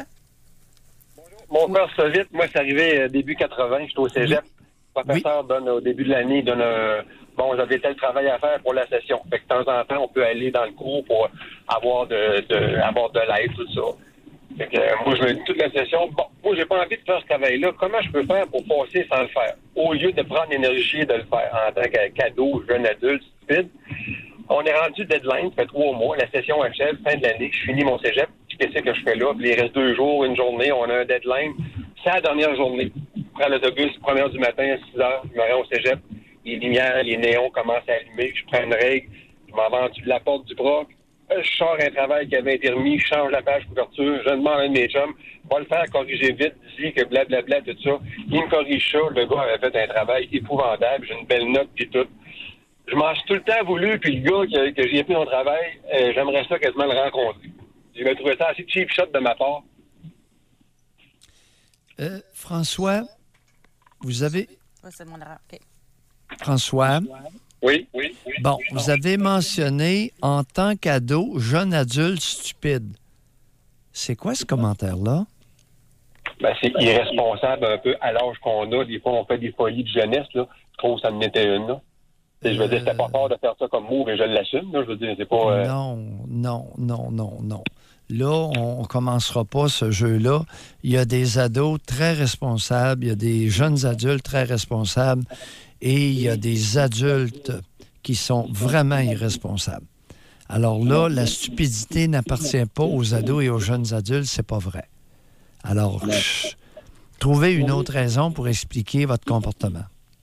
Mon père, ça vite. Moi, c'est arrivé euh, début quatre-vingts. J'étais au cégep. Le professeur oui. donne au début de l'année, donne un... Bon, j'avais tel travail à faire pour la session. Fait que de temps en temps, on peut aller dans le cours pour avoir de, de avoir de l'aide, tout ça. Fait que euh, moi, je me dis toute la session, bon, moi, j'ai pas envie de faire ce travail-là. Comment je peux faire pour passer sans le faire? Au lieu de prendre l'énergie de le faire en tant que cadeau, jeune adulte, stupide, on est rendu deadline, ça fait trois mois, la session achève, fin de l'année, je finis mon cégep, qu'est-ce que je fais là? Puis il reste deux jours, une journée, on a un deadline. C'est la dernière journée. Je prends l'autobus, première heure du matin, à six heures, je me rends au cégep. Les lumières, les néons commencent à allumer, je prends une règle, je m'en vais en dessous de la porte du broc, je sors un travail qui avait intermis, je change la page couverture, je demande à un de mes chums, va le faire corriger vite, dis que blablabla, tout ça. Il me corrige ça, le gars avait fait un travail épouvantable, j'ai une belle note puis tout. Je m'en suis tout le temps voulu, puis le gars que, que j'ai fait mon travail, euh, j'aimerais ça quasiment le rencontrer. Je vais trouver ça assez cheap shot de ma part. Euh, François, vous avez... Ouais, c'est mon erreur, OK. François. Oui, oui, oui. Bon, vous avez mentionné en tant qu'ado, jeune adulte stupide. C'est quoi ce commentaire-là? Ben, c'est irresponsable un peu à l'âge qu'on a. Des fois, on fait des folies de jeunesse, là. Je trouve que ça en était une, là. Euh... Je veux dire, c'était pas fort de faire ça comme mot, mais je l'assume, là. Je veux dire, c'est pas... Euh... Non, non, non, non, non. Là, on ne commencera pas ce jeu-là. Il y a des ados très responsables, il y a des jeunes adultes très responsables et il y a des adultes qui sont vraiment irresponsables. Alors là, la stupidité n'appartient pas aux ados et aux jeunes adultes, c'est pas vrai. Alors, chut, trouvez une autre raison pour expliquer votre comportement.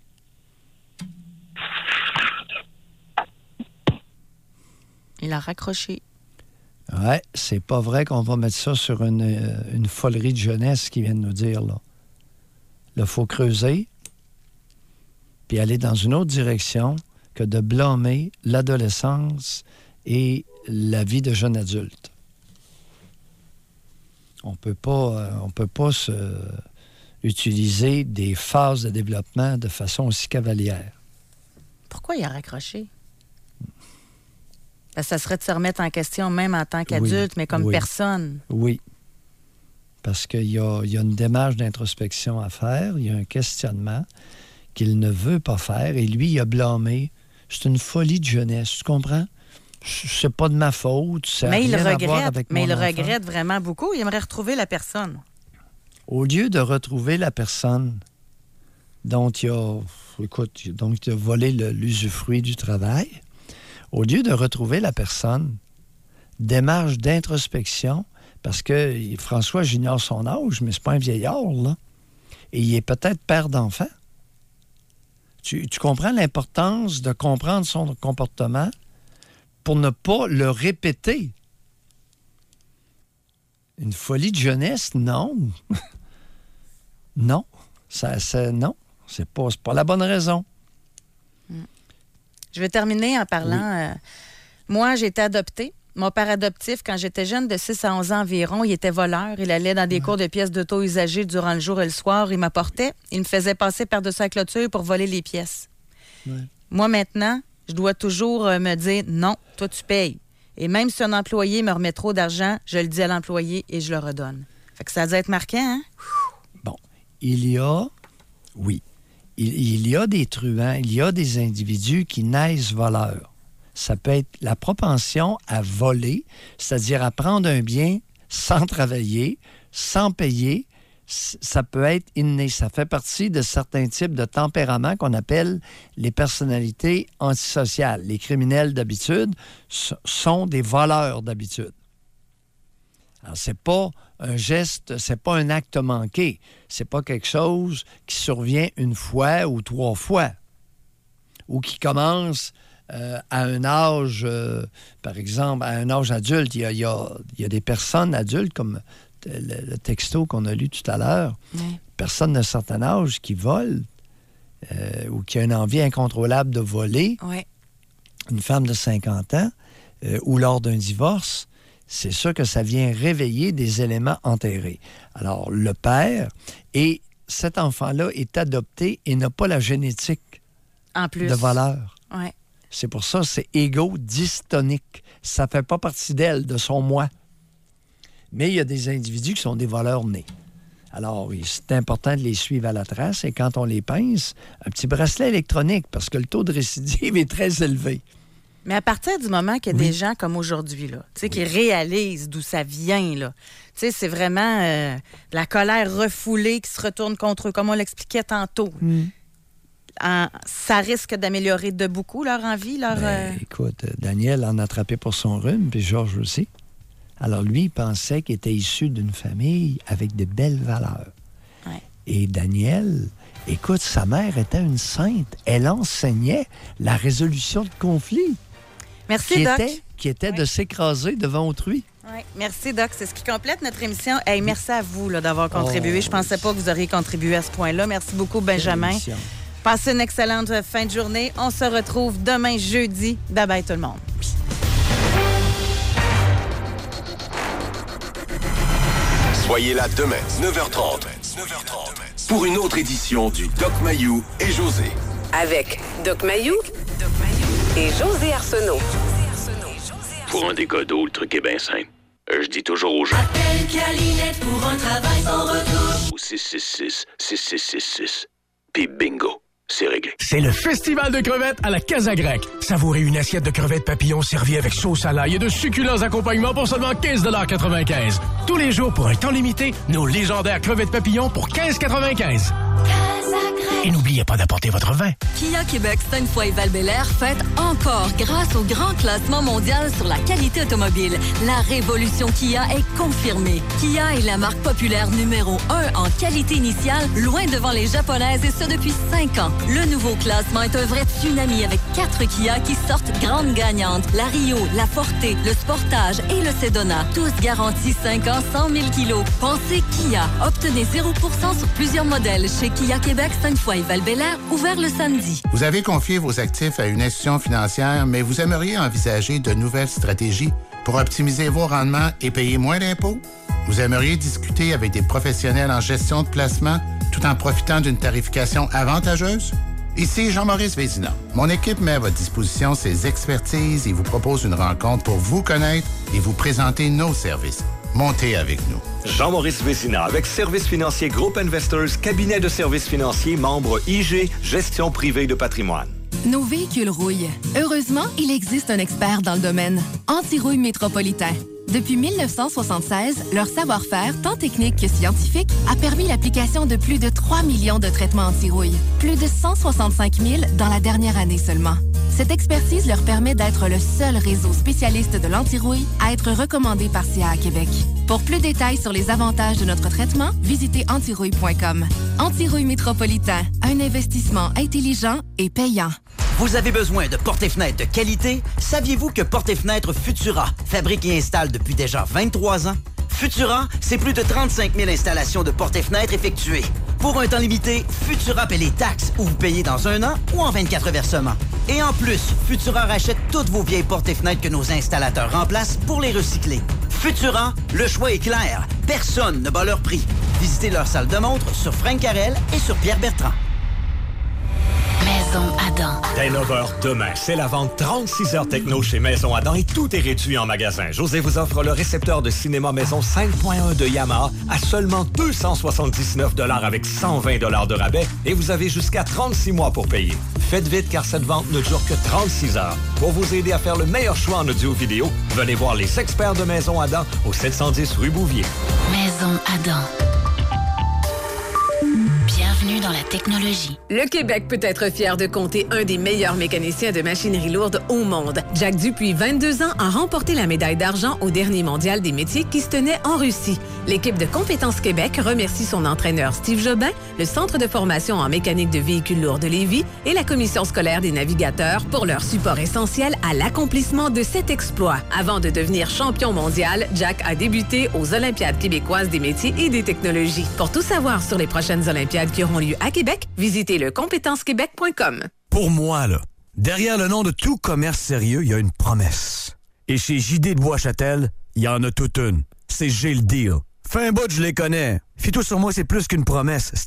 Il a raccroché. Oui, c'est pas vrai qu'on va mettre ça sur une, une folerie de jeunesse qui vient de nous dire, là. Là, il faut creuser, puis aller dans une autre direction que de blâmer l'adolescence et la vie de jeune adulte. On peut pas, on peut pas se, utiliser des phases de développement de façon aussi cavalière. Pourquoi il a raccroché? Parce que ça serait de se remettre en question même en tant qu'adulte, oui, mais comme oui. personne. Oui. Parce qu'il y a, il y a une démarche d'introspection à faire, il y a un questionnement qu'il ne veut pas faire, et lui, il a blâmé. C'est une folie de jeunesse, tu comprends? C'est pas de ma faute, ça n'a rien à voir avec mon Mais il enfant. regrette vraiment beaucoup, il aimerait retrouver la personne. Au lieu de retrouver la personne dont il a, écoute, dont il a volé le, l'usufruit du travail, au lieu de retrouver la personne, démarche d'introspection, parce que François, j'ignore son âge, mais c'est pas un vieillard, là. Et il est peut-être père d'enfant. Tu, tu comprends l'importance de comprendre son comportement pour ne pas le répéter. Une folie de jeunesse, non. non. Ça, ça, non. C'est pas, c'est pas la bonne raison. Je vais terminer en parlant... Oui. Euh, moi, j'ai été adoptée Mon père adoptif, quand j'étais jeune, de six à onze ans environ, il était voleur. Il allait dans des ouais. cours de pièces d'auto usagées durant le jour et le soir. Il m'apportait. Il me faisait passer par-dessus la clôture pour voler les pièces. Ouais. Moi, maintenant, je dois toujours euh, me dire « Non, toi, tu payes ». Et même si un employé me remet trop d'argent, je le dis à l'employé et je le redonne. Fait que ça doit être marquant, hein? Bon. Il y a... Oui. Il, il y a des truands, il y a des individus qui naissent voleurs. Ça peut être la propension à voler, c'est-à-dire à prendre un bien sans travailler, sans payer. Ça peut être inné. Ça fait partie de certains types de tempéraments qu'on appelle les personnalités antisociales. Les criminels d'habitude sont des voleurs d'habitude. Alors, c'est pas un geste, c'est pas un acte manqué. C'est pas quelque chose qui survient une fois ou trois fois. Ou qui commence... Euh, à un âge, euh, par exemple, à un âge adulte, il y a, il y a, il y a des personnes adultes, comme le, le texto qu'on a lu tout à l'heure, oui. personnes d'un certain âge qui volent euh, ou qui a une envie incontrôlable de voler, oui. une femme de cinquante ans, euh, ou lors d'un divorce, c'est sûr que ça vient réveiller des éléments enterrés. Alors, le père, et cet enfant-là est adopté et n'a pas la génétique en plus. de voleur. Oui. C'est pour ça, c'est égo-dystonique. Ça ne fait pas partie d'elle, de son moi. Mais il y a des individus qui sont des voleurs nés. Alors, oui, c'est important de les suivre à la trace. Et quand on les pince, un petit bracelet électronique, parce que le taux de récidive est très élevé. Mais à partir du moment qu'il y a oui. des gens comme aujourd'hui, là, tu sais, oui. qui réalisent d'où ça vient, là, tu sais, c'est vraiment euh, la colère refoulée qui se retourne contre eux, comme on l'expliquait tantôt. Mm. En, ça risque d'améliorer de beaucoup leur envie, leur... Ben, euh... écoute, Daniel en a attrapé pour son rhume, puis Georges aussi. Alors lui, il pensait qu'il était issu d'une famille avec de belles valeurs. Ouais. Et Daniel, écoute, sa mère était une sainte. Elle enseignait la résolution de conflits. Merci, qui Doc. Était, qui était oui. de s'écraser devant autrui. Oui. Merci, Doc. C'est ce qui complète notre émission. Hey, merci à vous là, d'avoir contribué. Oh, Je pensais pas que vous auriez contribué à ce point-là. Merci beaucoup, Benjamin. Passez une excellente fin de journée. On se retrouve demain jeudi. Bye bye tout le monde. Soyez là demain, neuf heures trente. Pour une autre édition du Doc Mayou et José. Avec Doc Mayou et José Arsenault. Pour un décodo, le truc est bien simple. Euh, je dis toujours aux gens. Appelle Calinette pour un travail sans retour. Au six six six, six six six six. Puis bingo. C'est réglé. C'est le festival de crevettes à la Casa Grecque. Savourez une assiette de crevettes papillons servie avec sauce à l'ail et de succulents accompagnements pour seulement quinze quatre-vingt-quinze. Tous les jours, pour un temps limité, nos légendaires crevettes papillons pour quinze quatre-vingt-quinze. Et n'oubliez pas d'apporter votre vin. Kia Québec Sainte-Foy Val-Bélair fête encore grâce au grand classement mondial sur la qualité automobile. La révolution Kia est confirmée. Kia est la marque populaire numéro un en qualité initiale, loin devant les japonaises et ce depuis cinq ans. Le nouveau classement est un vrai tsunami avec quatre Kia qui sortent grandes gagnantes. La Rio, la Forte, le Sportage et le Sedona. Tous garantis cinq ans, cent mille kilos. Pensez Kia. Obtenez zéro pour cent sur plusieurs modèles chez Kia Québec Sainte-Foy Val-Bélair, ouvert le samedi. Vous avez confié vos actifs à une institution financière, mais vous aimeriez envisager de nouvelles stratégies pour optimiser vos rendements et payer moins d'impôts? Vous aimeriez discuter avec des professionnels en gestion de placement tout en profitant d'une tarification avantageuse? Ici Jean-Maurice Vézina. Mon équipe met à votre disposition ses expertises et vous propose une rencontre pour vous connaître et vous présenter nos services. Montez avec nous. Jean-Maurice Vézina, avec Services financiers Group Investors, cabinet de services financiers, membre I G, gestion privée de patrimoine. Nos véhicules rouillent. Heureusement, il existe un expert dans le domaine. Anti-rouille Métropolitain. Depuis mille neuf cent soixante-seize, leur savoir-faire, tant technique que scientifique, a permis l'application de plus de trois millions de traitements anti-rouille. Plus de cent soixante-cinq mille dans la dernière année seulement. Cette expertise leur permet d'être le seul réseau spécialiste de l'anti-rouille à être recommandé par C A A Québec. Pour plus de détails sur les avantages de notre traitement, visitez antirouille point com. Antirouille Métropolitain, un investissement intelligent et payant. Vous avez besoin de portes et fenêtres de qualité? Saviez-vous que Portes et fenêtres Futura fabrique et installe depuis déjà vingt-trois ans? Futura, c'est plus de trente-cinq mille installations de portes et fenêtres effectuées. Pour un temps limité, Futura paie les taxes ou vous payez dans un an ou en vingt-quatre versements. Et en plus, Futura rachète toutes vos vieilles portes et fenêtres que nos installateurs remplacent pour les recycler. Futura, le choix est clair. Personne ne bat leur prix. Visitez leur salle de montre sur Frank Carrel et sur Pierre Bertrand. Maison Adam. Dès neuf heures demain, c'est la vente trente-six heures techno chez Maison Adam et tout est réduit en magasin. José vous offre le récepteur de cinéma maison cinq point un de Yamaha à seulement deux cent soixante-dix-neuf dollars avec cent vingt dollars de rabais et vous avez jusqu'à trente-six mois pour payer. Faites vite car cette vente ne dure que trente-six heures. Pour vous aider à faire le meilleur choix en audio-vidéo, venez voir les experts de Maison Adam au sept cent dix rue Bouvier. Maison Adam. Bienvenue dans la technologie. Le Québec peut être fier de compter un des meilleurs mécaniciens de machinerie lourde au monde. Jack Dupuis, vingt-deux ans, a remporté la médaille d'argent au dernier mondial des métiers qui se tenait en Russie. L'équipe de Compétences Québec remercie son entraîneur Steve Jobin, le Centre de formation en mécanique de véhicules lourds de Lévis et la Commission scolaire des navigateurs pour leur support essentiel à l'accomplissement de cet exploit. Avant de devenir champion mondial, Jack a débuté aux Olympiades québécoises des métiers et des technologies. Pour tout savoir sur les prochaines Olympiades qui auront lieu à Québec, visitez le compétences québec point com. Pour moi, là, derrière le nom de tout commerce sérieux, il y a une promesse. Et chez J D de Bois-Châtel, il y en a toute une. C'est J'ai le deal. Fin bout, je les connais. Fis-toi sur moi, c'est plus qu'une promesse.